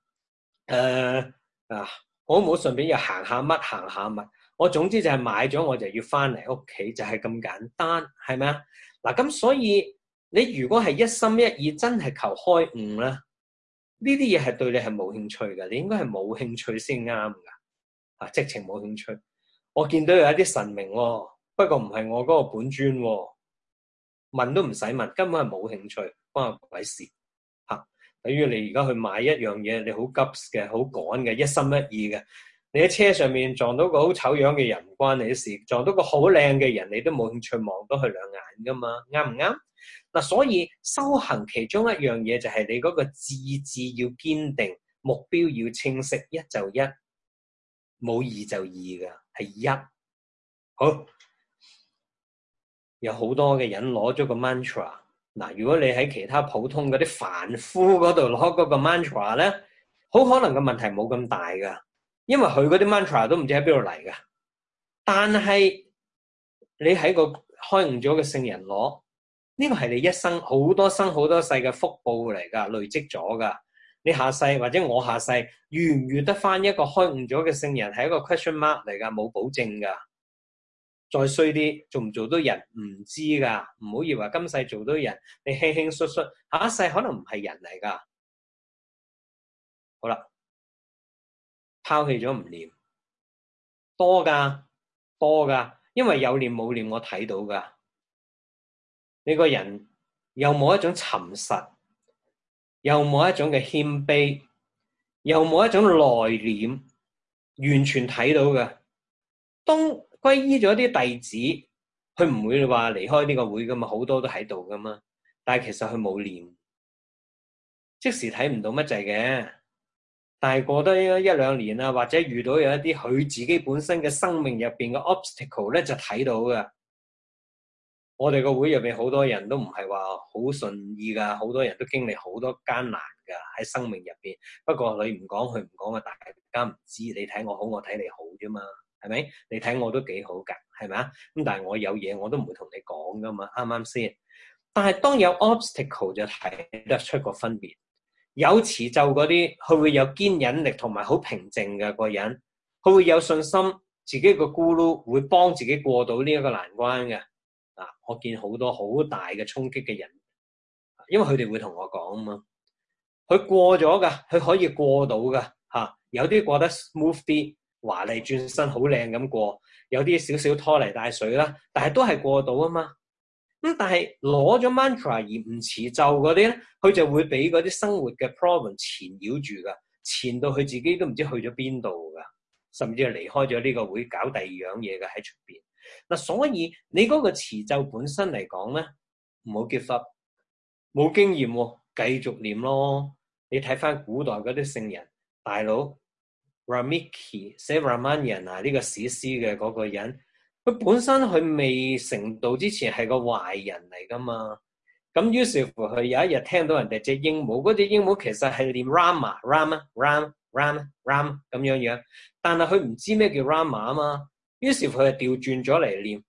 我冇順便又行下乜，我總之就係買咗我就要翻嚟屋企，就係咁簡單，係咪啊？嗱，咁所以你如果係一心一意真係求開悟咧，呢啲嘢係對你係冇興趣嘅，你應該係冇興趣先啱噶，直情冇興趣。我見到有一啲神明喎，不過唔係我嗰個本尊喎，問都唔使問，根本係冇興趣，關我鬼事。等於你而家去買一樣嘢，你好急嘅，好趕嘅，一心一意嘅，你喺車上面撞到個好醜樣嘅人唔關你事，撞到個好靚嘅人你都冇興趣望多佢兩眼噶嘛，啱唔啱？嗱，所以修行其中一樣嘢就係你嗰個志要堅定，目標要清晰，一就一，冇二就二嘅，係一。好，有好多嘅人攞咗個 mantra。嗱，如果你喺其他普通嗰啲凡夫嗰度攞嗰個 mantra 咧，好可能個問題冇咁大噶，因為佢嗰啲 mantra 都唔知喺邊度嚟噶。但係你喺個開悟咗嘅聖人攞，呢個係你一生好多生好多世嘅福報嚟噶，累積咗噶。你下世或者我下世遇唔遇得翻一個開悟咗嘅聖人，係一個 question mark 嚟噶，冇保證噶。再衰啲，做唔做到人唔知噶，唔好以為今世做到人，你輕輕率率，下一世可能唔係人嚟噶。好啦，拋棄咗唔念，多噶，因為有念冇念我睇到噶。你個人有冇一種沉實，有冇一種嘅謙卑，有冇一種內斂，完全睇到嘅。當皈依咗啲弟子，佢唔會話離開呢個會噶嘛，好多都喺度噶嘛。但係其實佢冇念，即時睇唔到乜滯嘅。但係過得一兩年啊，或者遇到有一啲佢自己本身嘅生命入邊嘅 obstacle 咧，就睇到噶。我哋個會入邊好多人都唔係話好順意噶，好多人都經歷好多艱難噶喺生命入邊。不過你唔講佢唔講啊，大家唔知。你睇我好，我睇你好啫嘛。係咪？你睇我都幾好㗎，係咪啊？咁但係我有嘢我都唔會同你講㗎嘛，啱啱先？但係當有 obstacle 就睇得出個分別。有持咒嗰啲，佢會有堅忍力同埋好平靜嘅個人，佢會有信心，自己個咕嚕會幫自己過到呢一個難關嘅。我見好多好大嘅衝擊嘅人，因為佢哋會同我講啊嘛，佢過咗㗎，佢可以過到㗎嚇。有啲過得 smooth 啲。華麗轉身好靚咁過，有啲少少拖泥帶水啦，但係都係過到啊嘛。咁但係攞咗 mantra 而唔持咒嗰啲咧，佢就會俾嗰啲生活嘅 problem 纏繞住噶，纏到佢自己都唔知去咗邊度噶，甚至係離開咗呢個會搞第二樣嘢嘅喺出邊。嗱，所以你嗰個持咒本身嚟講咧，唔好 give up，冇經驗喎，繼續念咯。你睇翻古代嗰啲聖人大佬。Ramiki 寫 Ramayana 呢個史詩嘅嗰個人，佢本身佢未成道之前係個壞人嚟噶嘛，咁於是乎佢有一日聽到人哋隻鸚鵡，嗰隻鸚鵡其實係念 Rama 咁樣樣，但係佢唔知咩叫 Rama 啊嘛， 於是佢就調轉咗嚟念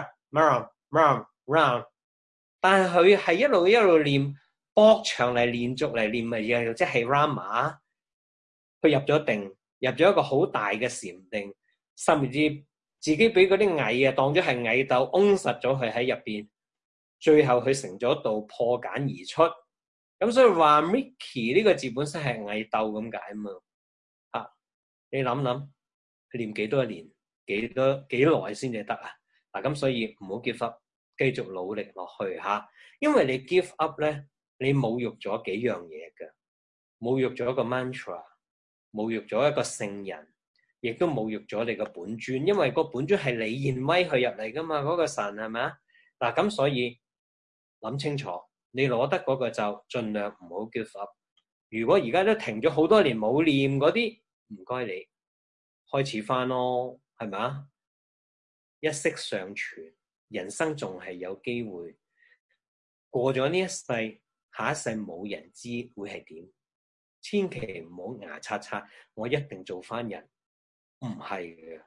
round，但係佢係一路念，搏長嚟連續嚟念咪又即係 rama。佢入咗定，入咗一個好大嘅禪定，甚至自己俾嗰啲蟻啊當咗係蟻竇，擁實咗佢喺入邊。最後佢成咗道破繭而出。咁所以話 Mickey 呢個字本身係蟻竇咁解啊嘛。你諗諗，佢念幾多年，幾耐先至得啊？嗱，咁所以唔好 give up，繼續努力落去嚇。因為你 give up 咧，你侮辱咗幾樣嘢嘅，侮辱咗一個 mantra， 侮辱咗一個聖人，亦都侮辱咗你個本尊。因為個本尊係你現威去入嚟噶嘛，嗰個神係咪啊？嗱，咁所以諗清楚，你攞得嗰個就盡量唔好 give up。如果而家都停咗好多年冇念嗰啲，唔該你開始翻咯，係咪啊？一息尚存，人生仲係有機會。過咗呢一世，下一世冇人知會係點。千祈唔好牙刷刷，我一定做翻人，唔係嘅。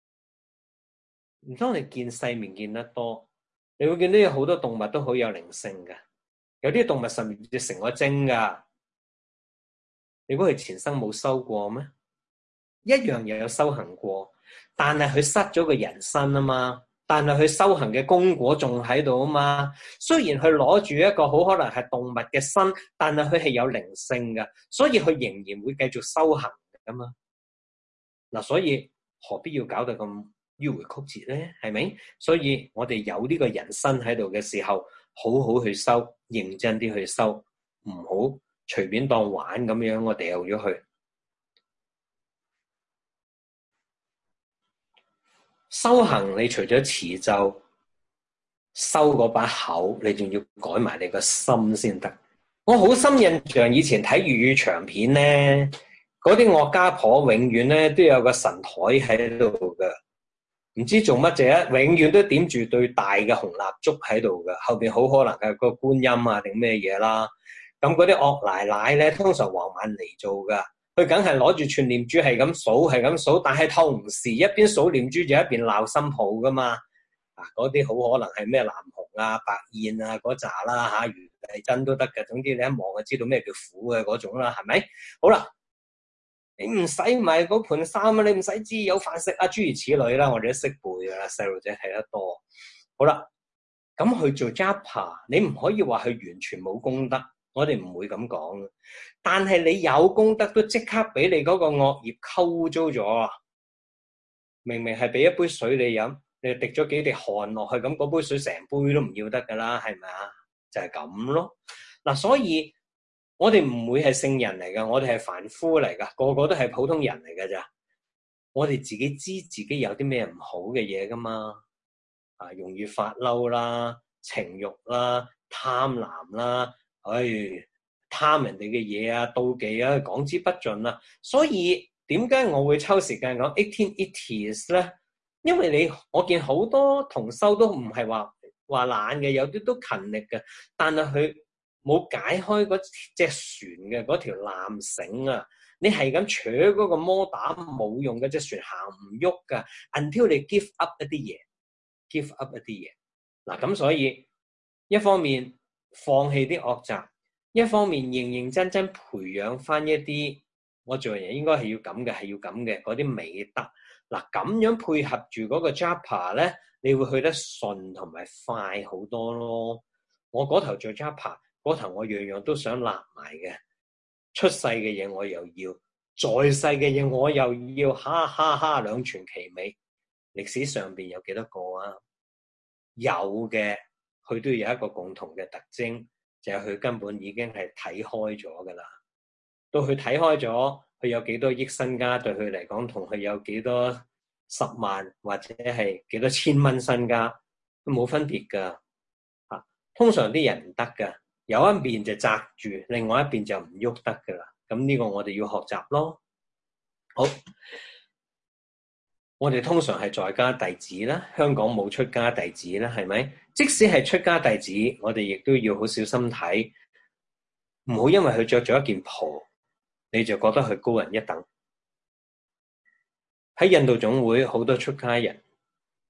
當你見世面見得多，你會見到有好多動物都好有靈性㗎，有啲動物甚至成咗精㗎。你估佢前生冇修過咩？一樣又有修行過，但係佢失咗個人身啊嘛，但係佢修行嘅功果仲喺度啊嘛。雖然佢攞住一個好可能係動物嘅身，但係佢係有靈性嘅，所以佢仍然會繼續修行噶嘛。嗱，所以何必要搞到咁迂迴曲折咧？係咪？所以我哋有呢個人身喺度嘅時候，好好去修，認真啲去修，唔好隨便當玩咁樣我掉咗去。修行你除咗持咒修嗰把口，你仲要改埋你個心先得。我好深印象以前睇粵語長片咧，嗰啲惡家婆永遠咧都有個神台喺度噶，唔知做乜啫，永遠都點住對大嘅紅蠟燭喺度噶，後邊好可能係個觀音啊定咩嘢啦。咁嗰啲惡奶奶咧，通常黃曼梨做噶。佢梗係攞住串念珠係咁數，但係同時一邊數念珠就一邊鬧心抱噶嘛。嗰啲好可能係咩南紅啊、白燕啊嗰扎啦嚇，余麗珍都得嘅。總之你一望就知道咩叫苦嘅嗰種啦，係咪？好啦，你唔使買嗰盤衫啊，你唔使知有飯食啊，諸如此類啦，我哋都識背噶啦，細路仔睇得多。好啦，咁去做 japa， 你唔可以話佢完全冇功德。我哋唔會咁講，但係你有功德都即刻俾你嗰個惡業溝糟咗啊！明明係俾一杯水你飲，你滴咗幾滴汗落去，咁嗰杯水成杯都唔要得噶啦，係咪啊？就係咁咯。嗱，所以我哋唔會係聖人嚟噶，我哋係凡夫嚟噶，個個都係普通人嚟噶咋。我哋自己知自己有啲咩唔好嘅嘢噶嘛？容易發嬲啦、情慾啦、貪婪啦。貪人哋嘅嘢啊，妒忌啊，講之不盡啦。所以點解我會抽時間講 1880s 咧？因為我見好多同修都唔係話懶嘅，有啲都勤力嘅，但係佢冇解開嗰隻船嘅嗰條纜繩啊！你係咁扯嗰個摩打冇用嘅，隻船行唔喐噶。until 你 give up 一啲嘢，嗱，咁所以一方面放棄啲惡習，一方面認認真真培養翻一啲我做人應該係要咁嘅嗰啲美德。嗱，咁樣配合住嗰個 japa 咧，你會去得順同埋快好多咯。我嗰頭做 japa，嗰頭我樣樣都想立埋嘅，出世嘅嘢我又要，在世嘅嘢我又要，哈哈哈，兩全其美。歷史上邊有幾多個啊？有嘅。佢都有一個共同嘅特徵，就係佢根本已經係睇開咗噶啦。到佢睇開咗，佢有幾多億身家對佢嚟講，同佢有幾多10萬或者係幾多千蚊身家都冇分別噶。通常啲人唔得噶，有一邊就紮住，另外一邊就唔喐得噶啦。咁呢個我哋要學習咯。好。我哋通常係在家弟子啦，香港冇出家弟子啦，係咪？即使係出家弟子，我哋亦都要好小心睇，唔好因為佢着咗一件袍，你就覺得佢高人一等。喺印度總會好多出家人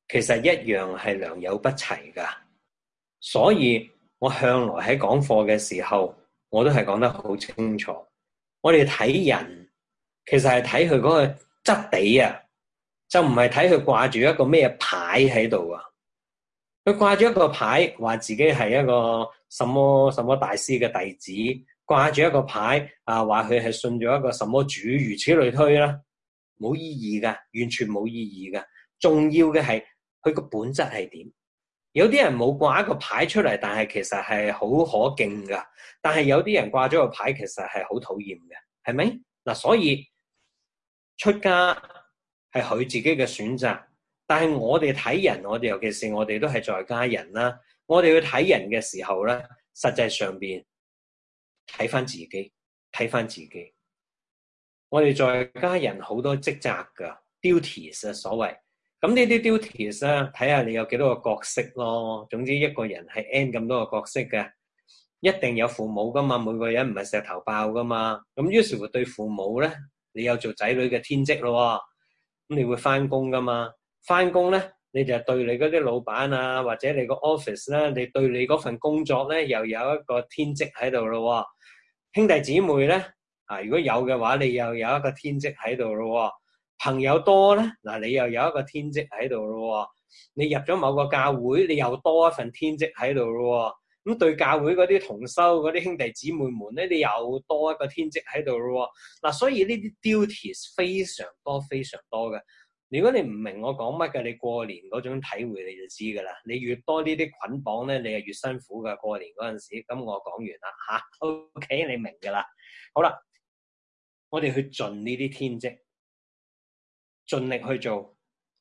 其實一樣係良莠不齊㗎。所以我向來喺講課嘅時候，我都係講得好清楚。我哋睇人，其實係睇佢嗰個質地啊，就唔係睇佢掛住一個咩牌喺度啊。佢掛住一個牌，話自己係一個什麼大師嘅弟子，掛住一個牌啊，話佢係信咗一個什麼主，如此類推啦，冇意義㗎，完全冇意義㗎。重要嘅係佢個本質係點。有啲人冇掛一個牌出嚟，但係其實係好可敬㗎。但係有啲人掛咗個牌，其實係好討厭嘅，係咪？嗱，所以出家係佢自己嘅選擇。但係我哋睇人，我哋尤其是我哋都係在家人啦。我哋去睇人嘅時候咧，實際上邊睇翻自己，睇翻自己。我哋在家人好多職責㗎 duties 啊，所謂。咁呢啲 duties 咧，睇下你有幾多個角色咯。總之一個人係 N 咁多個角色嘅，一定有父母噶嘛。每個人唔係石頭爆噶嘛。咁於是乎對父母咧，你有做仔女嘅天職咯。咁你會翻工噶嘛？翻工咧，你就對你嗰啲老闆啊，或者你個 office 咧，你對你嗰份工作咧，又有一個天職喺度咯。兄弟姊妹咧，如果有嘅話，你又有一個天職喺度咯。朋友多咧，嗱，你又有一個天職喺度咯。你入咗某個教會，你又多一份天職喺度咯。咁對教會嗰啲同修嗰啲兄弟姊妹們咧，你又多一個天職喺度咯。嗱，所以呢啲 duties 非常多非常多嘅。如果你唔明我講乜嘅，你過年嗰種體會你就知㗎啦。你越多呢啲捆綁咧，你係越辛苦㗎。過年嗰陣時，咁我講完啦嚇，OK，你明㗎啦。好啦，我哋去盡呢啲天職，盡力去做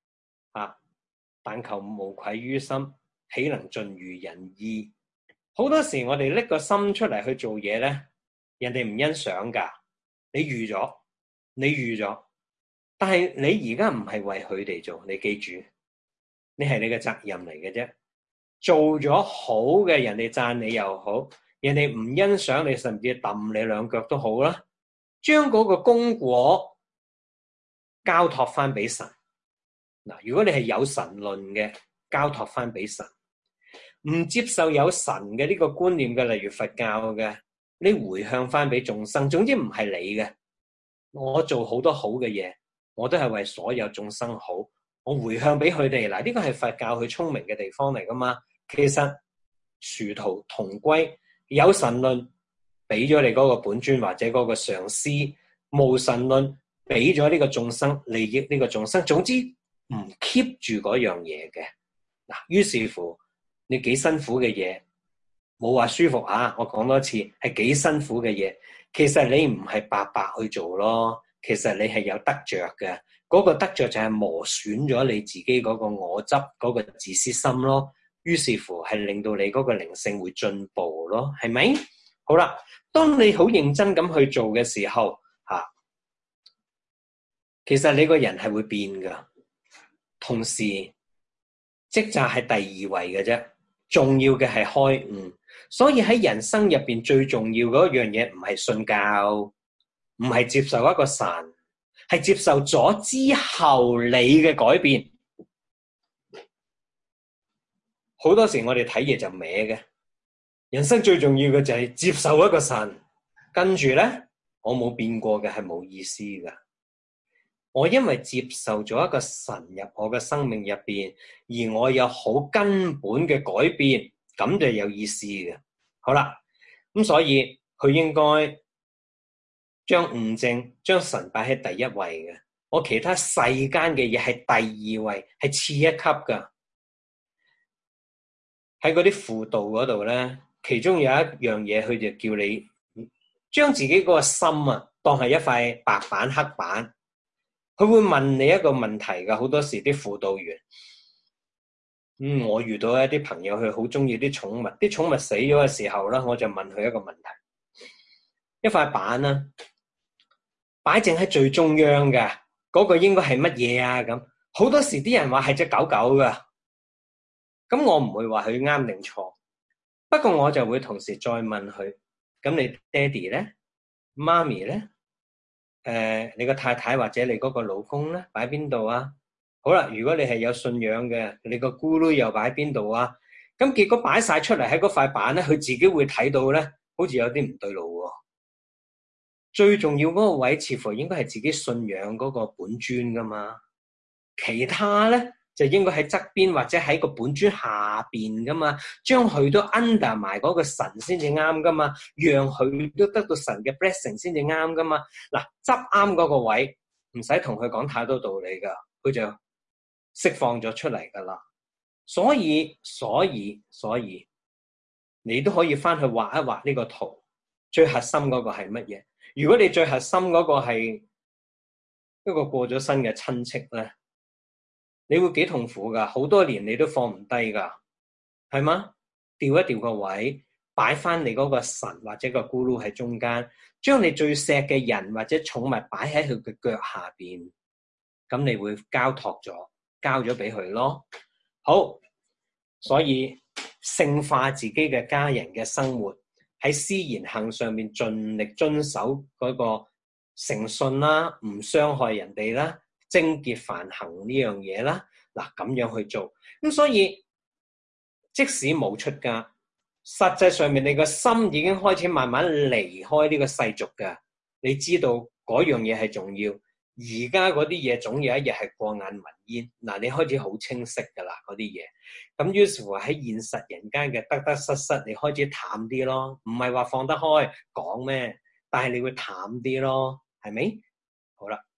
但求無愧於心，豈能盡如人意？好多時我哋拎個心出嚟去做嘢咧，人哋唔欣賞㗎。你預咗。但係你而家唔係為佢哋做，你記住，你係你嘅責任嚟嘅啫。做咗好嘅，人哋讚你又好，人哋唔欣賞你，甚至揼你兩腳都好啦。將嗰個功果交託翻俾神。嗱，如果你係有神論嘅，交託翻俾神；唔接受有神嘅呢個觀念嘅，例如佛教嘅，你回向翻俾眾生。總之唔係你嘅，我做好多好嘅嘢。我都係為所有眾生好，我回向俾佢哋。嗱，呢個係佛教佢聰明嘅地方嚟噶嘛。其實殊途同歸，有神論俾咗你嗰個本尊或者嗰個上師，無神論俾咗呢個眾生利益呢個眾生。總之唔 keep 住嗰樣嘢嘅。嗱，於是乎你幾辛苦嘅嘢，冇話舒服啊，我講多次，係幾辛苦嘅嘢，其實你唔係白白去做咯。其實你係有得着嘅，嗰個得着就係磨損咗你自己嗰個我執嗰個自私心咯。於是乎係令到你嗰個靈性會進步咯，係咪？好啦，當你好認真咁去做嘅時候，其實你個人係會變噶。同時職責係第二位嘅啫，重要嘅係開悟。所以喺人生入邊最重要嗰樣嘢唔係信教，唔係接受一個神，係接受咗之後你嘅改變。好多時我哋睇嘢就歪嘅，人生最重要嘅就係接受一個神，跟住咧我冇變過嘅係冇意思噶。我因為接受咗一個神入我嘅生命入邊，而我有好根本嘅改變，咁就有意思嘅。好啦，咁所以佢應該將悟證、將神擺喺第一位嘅，我其他世間嘅嘢係第二位，係次一級噶。喺嗰啲輔導嗰度咧，其中有一樣嘢，佢就叫你將自己嗰個心當係一塊白板、黑板。佢會問你一個問題噶，好多時啲輔導員，我遇到一啲朋友，佢好中意啲寵物，啲寵物死咗嘅時候咧，我就問佢一個問題：一塊板啦，擺正喺最中央嘅嗰個應該係乜嘢啊？咁好多時啲人話係隻狗狗噶，咁我唔會話佢啱定錯，不過我就會同時再問佢：咁你爹哋咧、媽咪咧？你個太太或者你嗰個老公咧擺邊度啊？ 好啦，如果你係有信仰嘅，你個咕嚕又擺喺邊度啊？咁結果擺晒出嚟喺嗰塊板咧，佢自己會睇到咧，好似有啲唔對路喎。最重要嗰個位，似乎應該係自己信仰嗰個本尊噶嘛。其他咧就應該喺側邊或者喺個本尊下邊噶嘛，將佢都 under 埋嗰個神先至啱噶嘛，讓佢都得到神嘅 blessing 先至啱噶嘛。嗱，執啱嗰個位，唔使同佢講太多道理噶，佢就釋放咗出嚟噶啦。所以你都可以翻去畫一畫呢個圖，最核心嗰個係乜嘢？如果你最核心嗰個係一個過咗身嘅親戚咧，你會幾痛苦噶，好多年你都放唔低噶，係嗎？調一調個位，擺翻你嗰個神或者個咕嚕喺中間，將你最錫嘅人或者寵物擺喺佢嘅腳下邊，咁你會交咗俾佢咯。好，所以聖化自己嘅家人嘅生活，喺思言行上面盡力遵守嗰個誠信啦，唔傷害人哋啦，貞潔梵行呢樣嘢啦，嗱咁樣去做，咁所以即使冇出家，實際上面你個心已經開始慢慢離開呢個世俗㗎，你知道嗰樣嘢係重要。而家嗰啲嘢總有一日係過眼雲煙，嗱你開始好清晰㗎啦嗰啲嘢，咁於是乎喺現實人間嘅得得失失，你開始淡啲咯，唔係話放得開講咩，但係你會淡啲咯，係咪？好啦。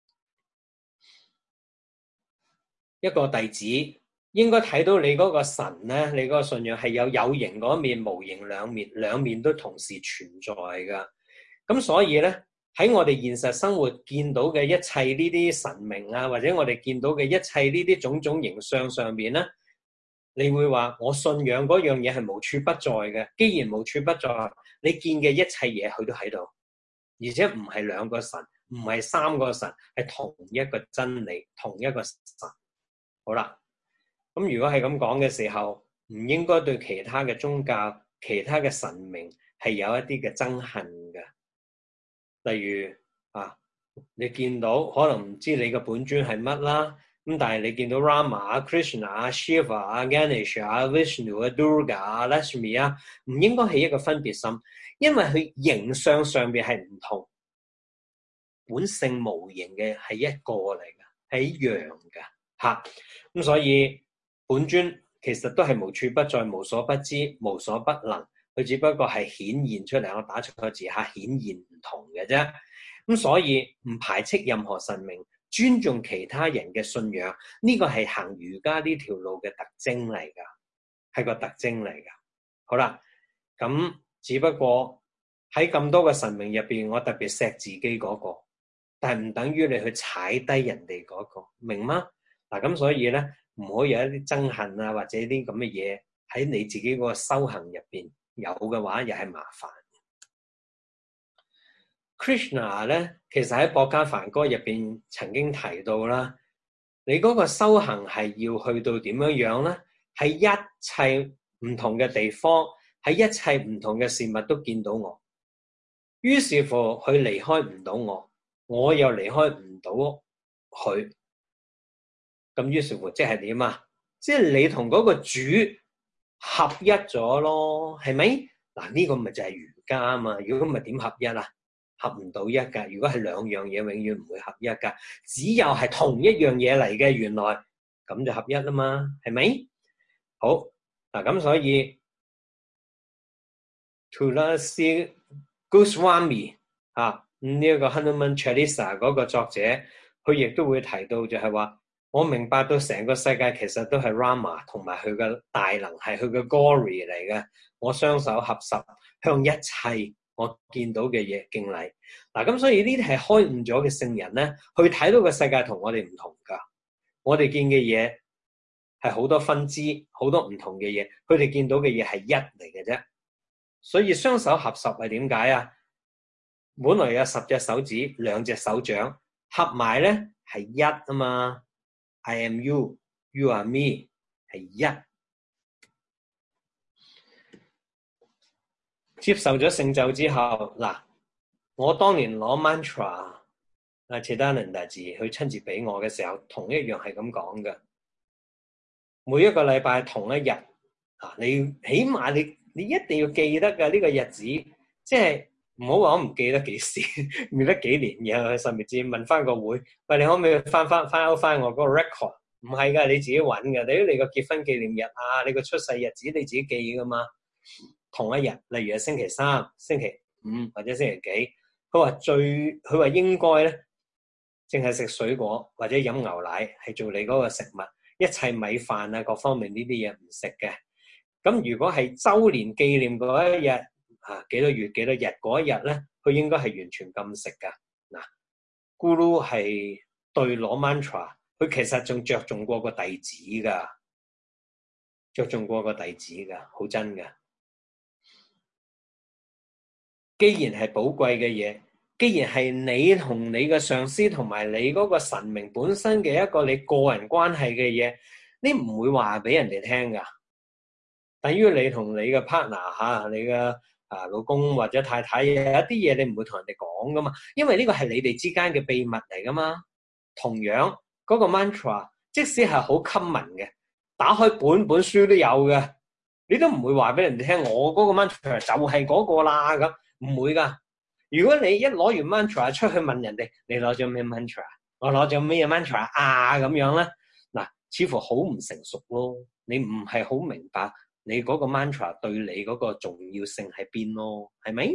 一個弟子應該睇到你嗰個神咧，你嗰個信仰係有形嗰面、無形兩面都同時存在噶。咁所以咧，喺我哋現實生活見到嘅一切呢啲神明啊，或者我哋見到嘅一切呢啲種種形象上面咧，你會話我信仰嗰樣嘢係無處不在嘅。既然無處不在，你見嘅一切嘢佢都喺度，而且唔係兩個神，唔係三個神，係同一個真理，同一個神。好啦，咁如果係咁講嘅時候，唔應該對其他嘅宗教、其他嘅神明係有一啲嘅憎恨嘅。例如你見到可能唔知你嘅本尊係乜啦，咁但係你見到 Rama、Krishna、Shiva、Ganesha、Vishnu、Durga、Lakshmi 唔應該係一個分別心，因為佢形象上邊係唔同，本性無形嘅係一個嚟嘅，係一樣嘅。咁所以本尊其實都係無處不在、無所不知、無所不能，佢只不過係顯現出嚟，我打出個字顯現唔同嘅啫。咁所以唔排斥任何神明，尊重其他人嘅信仰，呢個係行瑜伽呢條路嘅特徵嚟噶，係個特徵嚟噶。好啦，咁只不過喺咁多個神明入邊，我特別錫自己嗰個，但係唔等於你去踩低人哋嗰個，明嗎？嗱，咁所以咧，唔可以有一啲憎恨啊，或者啲咁嘅嘢喺你自己嗰個修行入邊有嘅話，又係麻煩。Krishna 咧，其實喺《博家梵歌》入邊曾經提到啦，你嗰個修行係要去到點樣樣咧？喺一切唔同嘅地方，喺一切唔同嘅事物都見到我，於是乎佢離開唔到我，我又離開唔到佢。咁於是乎即係點啊？即係你同嗰個主合一咗咯，係咪？嗱，呢個咪就係瑜伽啊嘛。如果唔係點合一啊？合唔到一噶。如果係兩樣嘢，永遠唔會合一噶。只有係同一樣嘢嚟嘅，原來咁就合一啦嘛，係咪？好嗱，咁所以 Tulasi Goswami 呢一個 Hanuman Chalisa 嗰個作者，佢亦都會提到就係話，我明白到成個世界其實都係 Rama 同埋佢嘅大能係佢嘅 glory 嚟嘅。我雙手合十向一切我見到嘅嘢敬禮。嗱，咁所以呢啲係開悟咗嘅聖人咧，去睇到個世界同我哋唔同噶。我哋見嘅嘢係好多分支，好多唔同嘅嘢，佢哋見到嘅嘢係一嚟嘅啫。所以雙手合十係點解啊？本來有10隻手指，2隻手掌合埋咧係一啊嘛。I am you, you are me 係一。接受咗聖咒之後，嗱，我當年攞 mantra Chidananda 字佢親自俾我嘅時候，同一樣係咁講嘅。每一個禮拜同一日你起碼你一定要記得㗎呢個日子，即係唔好話我唔記得幾時，唔記得幾年，然後去甚至問翻個會，喂，你可唔可以翻我嗰個 record？ 唔係㗎，你自己揾㗎。你個結婚紀念日啊，你個出世日子你自己記㗎嘛。同一日，例如係星期3、星期5或者星期幾，佢話應該咧，淨係食水果或者飲牛奶係做你嗰個食物，一切米飯啊各方面呢啲嘢唔食嘅。咁如果係週年紀念嗰一日幾多月幾多日嗰一日咧，佢應該係完全禁食㗎。嗱，Guru係對攞 mantra， 佢其實仲着重過個弟子㗎，好真㗎。既然係寶貴嘅嘢，既然係你同你嘅上司同埋你嗰個神明本身嘅一個你個人關係嘅嘢，你唔會話俾人哋聽㗎。等於你同你嘅 partner 你嘅老公或者太太有一啲嘢你唔會同人哋講㗎嘛，因為呢個係你哋之間嘅秘密嚟㗎嘛。同樣嗰個 mantra， 即使係好 common 嘅，打開本書都有嘅，你都唔會話俾人哋聽，我嗰個 mantra 就係嗰個啦咁。唔會㗎。如果你一攞完 mantra 出去問人哋，你攞咗咩 mantra？ 我攞咗咩 mantra 咁樣咧？嗱，似乎好唔成熟咯。你唔係好明白你嗰個 mantra 對你嗰個重要性喺邊咯？係咪？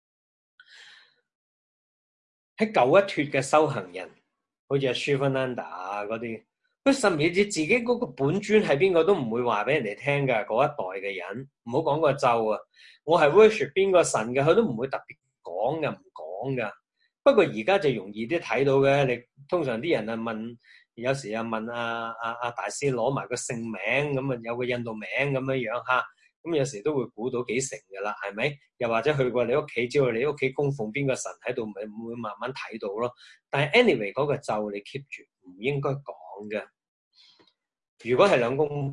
喺舊一脫嘅修行人，好似阿 Shivananda 嗰啲，佢甚至自己嗰個本尊係邊個都唔會話俾人哋聽㗎。嗰一代嘅人，唔好講個咒啊！我係 worship 邊個神嘅，佢都唔會特別講嘅，唔講㗎。不過而家就容易啲睇到嘅，你通常啲人問，有時又問阿大師攞埋個姓名，咁啊有個印度名咁樣嚇，咁有時都會估到幾成㗎啦，係咪？又或者去過你屋企，知道你屋企供奉邊個神喺度，咪會慢慢睇到咯。但係 anyway 嗰個咒你 keep 住，唔應該講嘅。如果係兩公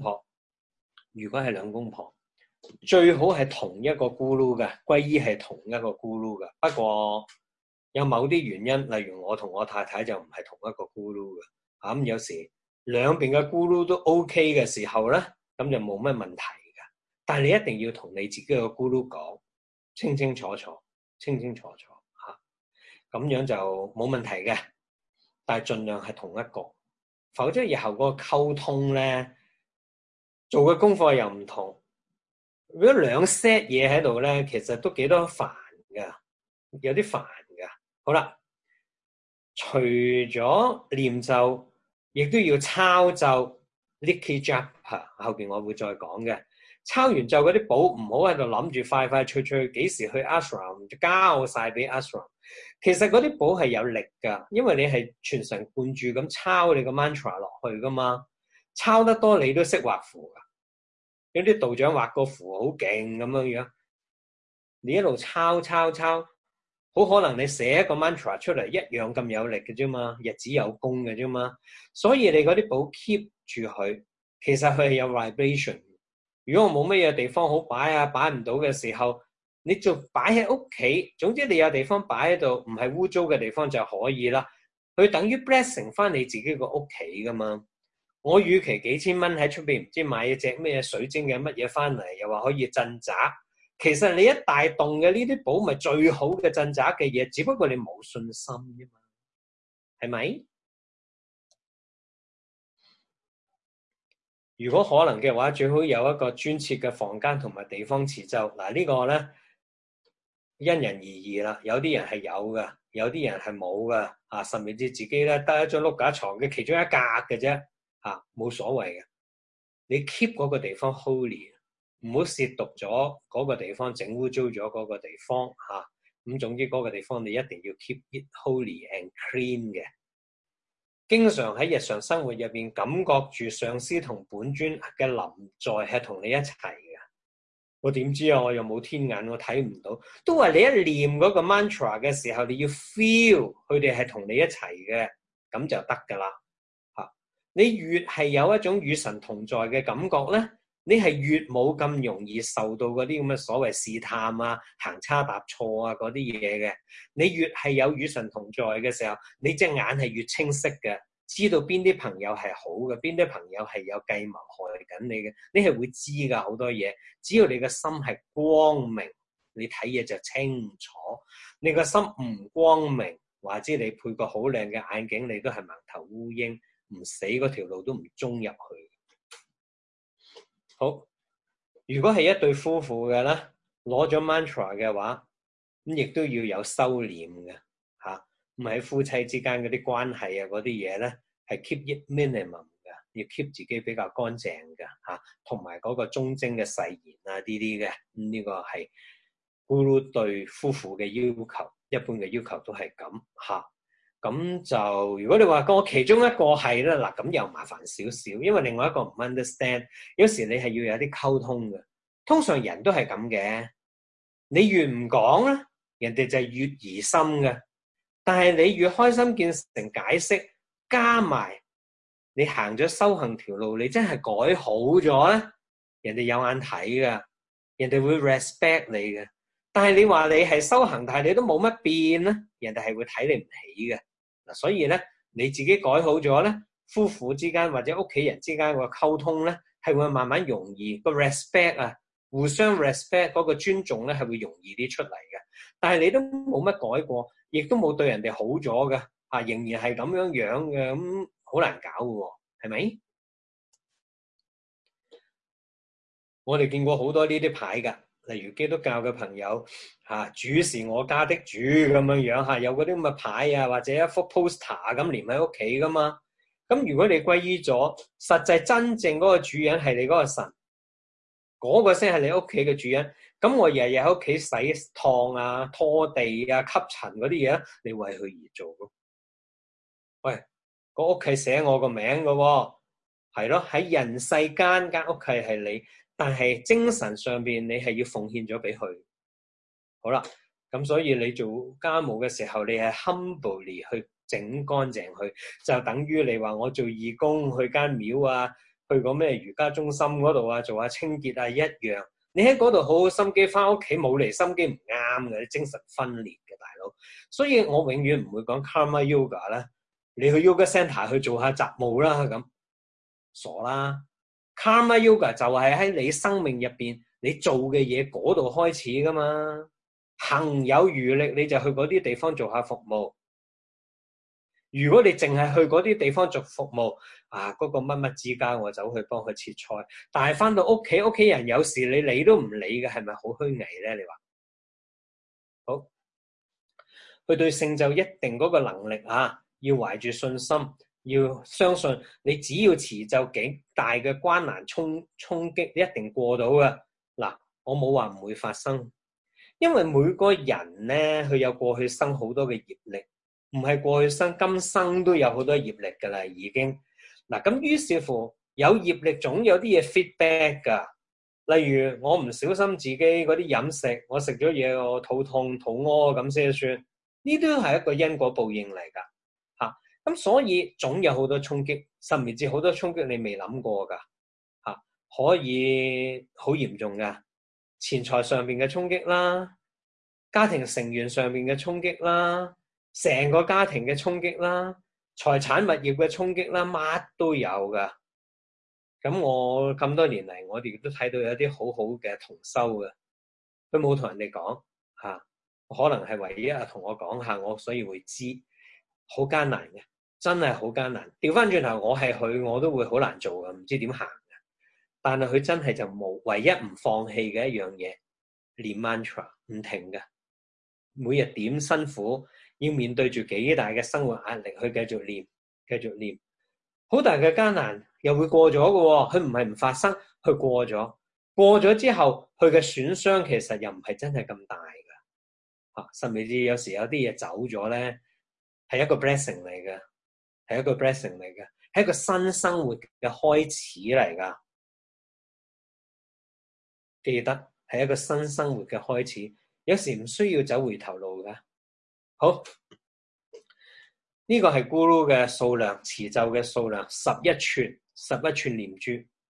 婆，最好係同一個咕嚕嘅，皈依係同一個咕嚕嘅。不過有某啲原因，例如我同我太太就唔係同一個咕嚕嘅。咁有時兩邊嘅咕嚕都 OK 嘅時候咧，咁就冇乜問題嘅。但係你一定要同你自己嘅咕嚕講清清楚楚嚇，咁樣就冇問題嘅。但係盡量係同一個，否則以後嗰個溝通咧，做嘅功課又唔同。如果兩 set 嘢喺度咧，其實都幾多煩㗎，有啲煩㗎。好啦，除咗念咒，亦都要抄咒 Likhit Japa， 後邊我會再講嘅。抄完咒嗰啲簿唔好喺度諗住快快脆脆幾時去 ashram 就交晒俾 ashram。其實嗰啲簿係有力㗎，因為你係全神貫注咁抄你個 mantra 落去㗎嘛。抄得多你都識畫符㗎。有啲道長畫個符好勁咁樣，你一路抄，好可能你寫一個 mantra 出嚟一樣咁有力嘅啫嘛，日子有功嘅啫嘛。所以你嗰啲簿 keep 住佢，其實佢係有 vibration。如果我冇乜嘢地方好擺擺唔到嘅時候，你就擺喺屋企。總之你有地方擺喺度，唔係污糟嘅地方就可以啦。佢等於 blessing 翻你自己個屋企噶嘛。我與其幾千蚊喺出邊唔知買一隻咩水晶嘅乜嘢翻嚟，又話可以鎮宅，其實你一大棟嘅呢啲寶咪最好嘅鎮宅嘅嘢，只不過你冇信心啫嘛，係咪？如果可能嘅話，最好有一個專設嘅房間同埋地方持咒。嗱，呢個咧因人而異啦，有啲人係有嘅，有啲人係冇嘅，甚至自己咧得一張碌架床嘅其中一格嘅啫。冇所謂嘅，你 keep 嗰個地方 holy， 唔好褻瀆咗嗰個地方，整污糟咗嗰個地方咁總之嗰個地方你一定要 keep it holy and clean 嘅。經常喺日常生活入邊感覺住上師同本尊嘅臨在係同你一齊嘅。我點知啊？我又冇天眼，我睇唔到。都話你一念嗰個 mantra 嘅時候，你要 feel 佢哋係同你一齊嘅，咁就得噶啦。你越係有一種與神同在嘅感覺咧， 你係越冇咁容易受到嗰啲咁嘅所謂試探啊、行差踏錯啊嗰啲嘢嘅。你越係有與神同在嘅時候，你隻眼係越清晰嘅，知道邊啲朋友係好嘅，邊啲朋友係有計謀害緊你嘅，你係會知㗎好多嘢。只要你個心係光明，你睇嘢就清楚。你個心唔光明，或者你配個好靚嘅眼鏡，你都係盲頭烏蠅，唔死嗰條路都唔中入去。好，如果係一對夫婦嘅咧，攞咗 mantra 嘅話，咁亦都要有收斂嘅嚇，唔喺夫妻之間嗰啲關係啊嗰啲嘢咧，係 keep it minimum 嘅，要 keep 自己比較乾淨嘅嚇，同埋嗰個忠貞嘅誓言啊呢啲嘅，呢個係 Guru 對夫婦嘅要求，一般嘅要求都係咁嚇。咁就如果你話我其中一個係咧，嗱咁又麻煩少少，因為另外一個唔 understand， 有時你係要有啲溝通嘅。通常人都係咁嘅，你越唔講咧，人哋就係越疑心嘅。但係你越開心見誠解釋，加埋你行咗修行條路，你真係改好咗咧，人哋有眼睇噶，人哋會 respect 你嘅。但係你話你係修行，但係你都冇乜變咧，人哋係會睇你唔起嘅。嗱，所以咧你自己改好咗咧，夫婦之間或者屋企人之間個溝通咧，係會慢慢容易，個 respect 啊，互相 respect 嗰個尊重咧係會容易啲出嚟嘅。但係你都冇乜改過，亦都冇對人哋好咗嘅，嚇仍然係咁樣樣嘅，咁好難搞嘅喎，係咪？我哋見過好多呢啲牌㗎。例如基督教嘅朋友嚇，主是我家的主咁樣樣嚇，有嗰啲咁嘅牌啊，或者一幅 poster 咁連喺屋企噶嘛。咁如果你歸依咗，實際真正嗰個主人係你嗰個神，嗰個先係你屋企嘅主人。咁我日日喺屋企洗燙啊、拖地啊、吸塵嗰啲嘢，你為佢而做咯。喂，個屋企寫我個名嘅喎，係咯，喺人世間間屋企係你。但係精神上邊你係要奉獻咗俾佢，好啦，咁所以你做家務嘅時候，你係 humbly 去整乾淨佢，就等於你話我做義工去間廟啊，去個咩瑜伽中心嗰度啊，做下清潔啊一樣。你喺嗰度好好心機，翻屋企冇嚟心機唔啱嘅，精神分裂嘅大佬。所以我永遠唔會講 Karma Yoga 啦，你去 Yoga Center 去做下雜務啦，咁傻啦。Karma Yoga 就係喺你生命入邊，你做嘅嘢嗰度開始噶嘛。行有餘力，你就去嗰啲地方做下服務。如果你淨係去嗰啲地方做服務，嗰個乜乜之家，我走去幫佢切菜。但係翻到屋企，屋企人有事你理都唔理嘅，係咪好虛偽咧？你話好，去對聖咒一定嗰個能力要懷住信心。要相信你，只要持咒幾大嘅關難衝擊，你一定過到嘅。嗱，我冇話唔會發生，因為每個人咧，佢有過去生好多嘅業力，唔係過去生，今生都有好多業力噶啦，已經。嗱，咁於是乎有業力總有啲嘢 feedback 噶。例如我唔小心自己嗰啲飲食，我食咗嘢我肚痛肚屙咁先算，呢都係一個因果報應嚟噶。咁所以總有好多衝擊，甚至好多衝擊你未諗過㗎，可以好嚴重㗎。錢財上邊嘅衝擊啦，家庭成員上邊嘅衝擊啦，成個家庭嘅衝擊啦，財產物業嘅衝擊啦，乜都有㗎。咁我咁多年嚟，我哋都睇到有啲好好嘅同修嘅，佢冇同人哋講可能係唯一同我講下，我所以會知，好艱難嘅。真係好艱難，調翻轉頭我係佢，我都會好難做嘅，唔知點行嘅。但係佢真係就冇唯一唔放棄嘅一樣嘢，念 mantra 唔停嘅，每日點辛苦，要面對住幾大嘅生活壓力去繼續念，繼續念，好大嘅艱難又會過咗嘅。佢唔係唔發生，佢過咗，過咗之後，佢嘅損傷其實又唔係真係咁大嘅，甚至有時有啲嘢走咗咧，係一個 blessing 嚟嘅。係一個 blessing 嚟嘅，係一個新生活嘅開始嚟噶。記得係一個新生活嘅開始，有時唔需要走回頭路噶。好，呢個係 Guru 嘅數量，持咒嘅數量11串念珠。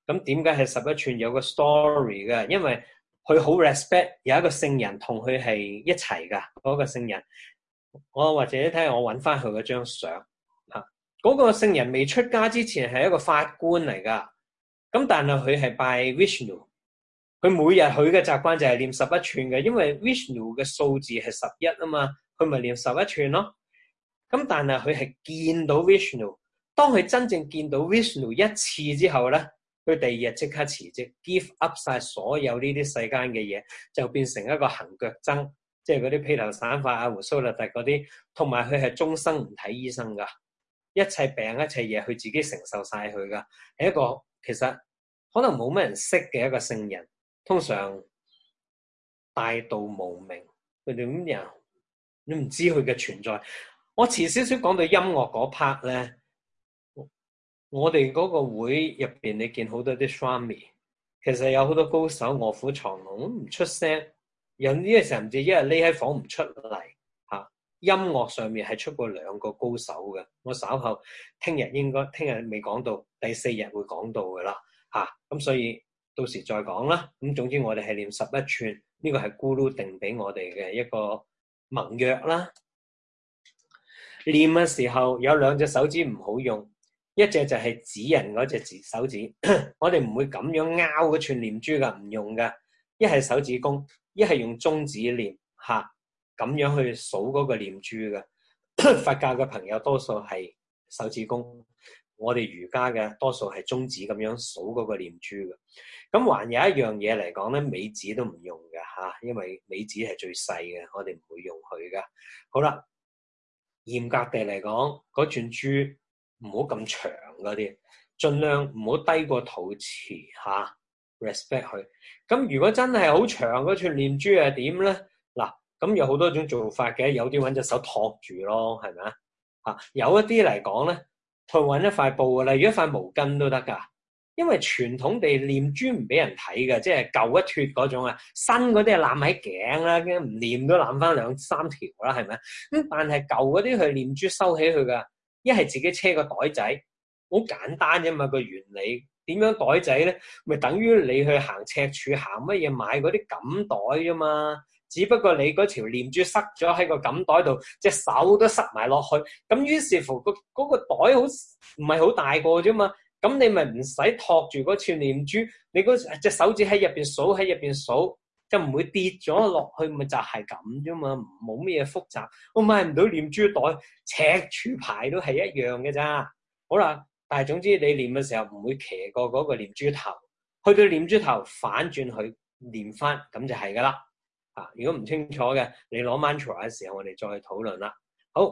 咁點解係11寸有個 story 嘅？因為佢好 respect 有一個聖人同佢係一齊㗎，嗰個聖人。我或者睇下我揾翻佢嗰張相嚇，嗰個聖人未出家之前係一個法官嚟㗎。咁但係佢係拜 Vishnu， 佢每日佢嘅習慣就係念11寸嘅，因為 Vishnu 嘅數字係11啊嘛，佢咪念11寸咯。咁但係佢係見到 Vishnu， 當佢真正見到 Vishnu 一次之後咧，佢第二日即刻辭職 ，give up 晒所有呢啲世間嘅嘢，就變成一個行腳僧，即係嗰啲披頭散髮啊、胡鬚立突嗰啲，同埋佢係終生唔睇醫生噶，一切病一切嘢佢自己承受晒佢噶，係一個其實可能冇乜人識嘅一個聖人，通常大道無名，佢哋咁樣你唔知佢嘅存在。我遲少少講到音樂嗰 part 咧，我哋嗰個會入邊，你見好多啲 Swami， 其實有好多高手臥虎藏龍，唔出聲，有呢個甚至一日匿喺房唔出嚟嚇。音樂上面係出過2個高手嘅，我稍後聽日未講到，第4日會講到噶啦嚇。咁所以到時再講啦。咁總之我哋係念11寸，呢個係 Guru 定俾我哋嘅一個盟約啦。念嘅時候有2隻手指唔好用，一隻就係指人嗰隻手指，我哋唔會咁樣拗嗰串念珠噶，唔用噶。一係手指公，一係用中指念嚇，咁樣去數嗰個念珠噶。佛教嘅朋友多數係手指公，我哋儒家嘅多數係中指咁樣數嗰個念珠噶。咁還有一樣嘢嚟講咧，尾指都唔用嘅嚇，因為尾指係最細嘅，我哋唔會用佢噶。好啦。嚴格地嚟講，嗰串珠唔好咁長嗰啲，盡量唔好低過肚臍嚇 ，respect 佢。咁如果真係好長嗰串念珠係點咧？嗱，咁有好多種做法嘅，有啲揾隻手托住咯，係咪啊？嚇，有一啲嚟講咧，佢揾一塊布啊，例如一塊毛巾都得㗎。因為傳統地念珠唔俾人睇嘅，即係舊一脫嗰種啊，新嗰啲係攬喺頸啦，唔念都攬翻2-3條啦，係咪？咁但係舊嗰啲佢念珠收起佢噶，一係自己車個袋仔，好簡單啫嘛個原理。點樣袋仔咧？咪等於你去行赤柱行乜嘢買嗰啲錦袋啫嘛。只不過你嗰條念珠塞咗喺個錦袋度，隻手都塞埋落去，咁於是乎嗰個袋好唔係好大個啫嘛。咁你咪唔使托住嗰串念珠，你嗰隻手指喺入邊數，就唔會跌咗落去，咪就係咁啫嘛，冇咩嘢複雜。我買唔到念珠袋，赤柱牌都係一樣嘅咋。好啦，但係總之你念嘅時候唔會騎過嗰個念珠頭，去到念珠頭反轉去念翻，咁就係噶啦。啊，如果唔清楚嘅，你攞 mantra 嘅時候，我哋再討論啦。好，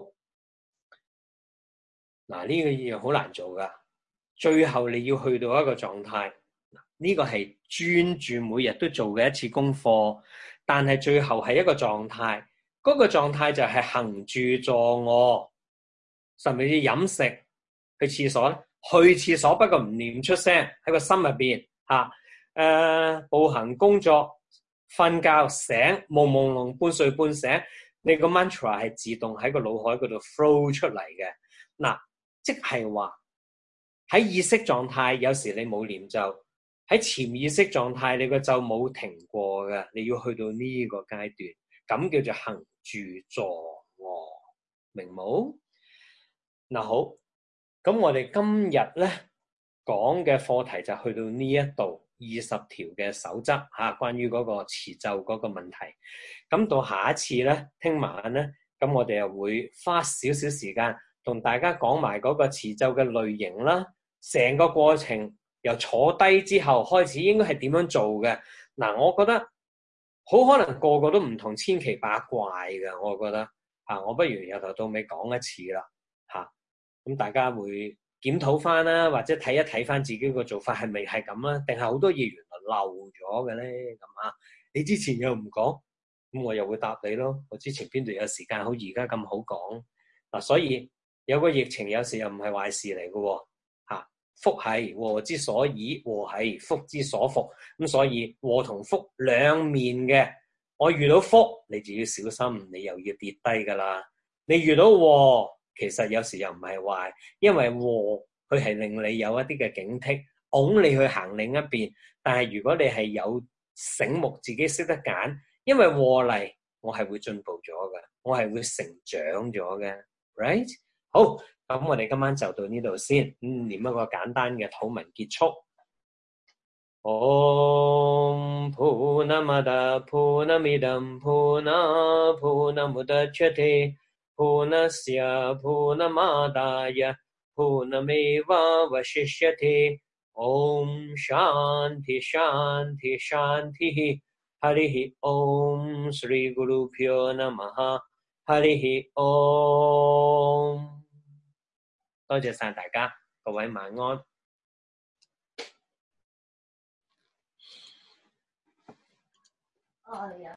嗱呢個嘢好難做噶。最後你要去到一個狀態，呢個係專注每日都做嘅一次功課，但係最後係一個狀態，嗰個狀態就係行住坐臥，甚至飲食、去廁所咧，去廁所不過唔念出聲喺個心入邊嚇，步行、工作、瞓覺、醒、朦朦朧、半睡半醒，你個 mantra 係自動喺個腦海嗰度 flow 出嚟嘅。嗱，即係話。喺意識狀態，有時你冇念咒；喺潛意識狀態，你個咒冇停過嘅。你要去到呢個階段，咁叫做行住坐臥，明冇？嗱好，咁我哋今日咧講嘅課題就去到呢一度20條嘅守則嚇，關於嗰個持咒嗰個問題。咁到下一次咧，聽晚咧，咁我哋又會花少少時間同大家講埋嗰個持咒嘅類型啦。成個過程由坐低之後開始應該係點樣做嘅？嗱，我覺得好可能個個都唔同，千奇百怪嘅。我覺得我不如由頭到尾講一次啦咁大家會檢討翻啦，或者睇一睇翻自己個做法係咪係咁啦，定係好多嘢原來漏咗嘅咧？咁你之前又唔講，咁我又會答你咯。我之前邊度有時間好而家咁好講嗱，所以有個疫情有時又唔係壞事嚟嘅喎。福係禍之所以，禍係福之所伏，咁所以禍同福兩面嘅。我遇到福，你就要小心，你又要跌低噶啦。你遇到禍，其實有時又唔係壞，因為禍佢係令你有一啲嘅警惕， 拱你去行另一邊。但係如果你係有醒目，自己識得揀，因為禍嚟，我係會進步咗嘅，我係會成長咗嘅 ，right？ 好，咁我哋今晚就到呢度先，念一個簡單嘅禱文結束。Om Purnamada Purnamidam Purnamudachyate Purnasya Purnamadaya Purnameva Vashishyate Om Shanti Shanti Shanti Harihi Om Sri Guru Pyo Namaha Harihi Om。 多謝晒大家，各位晚安。 哦，有。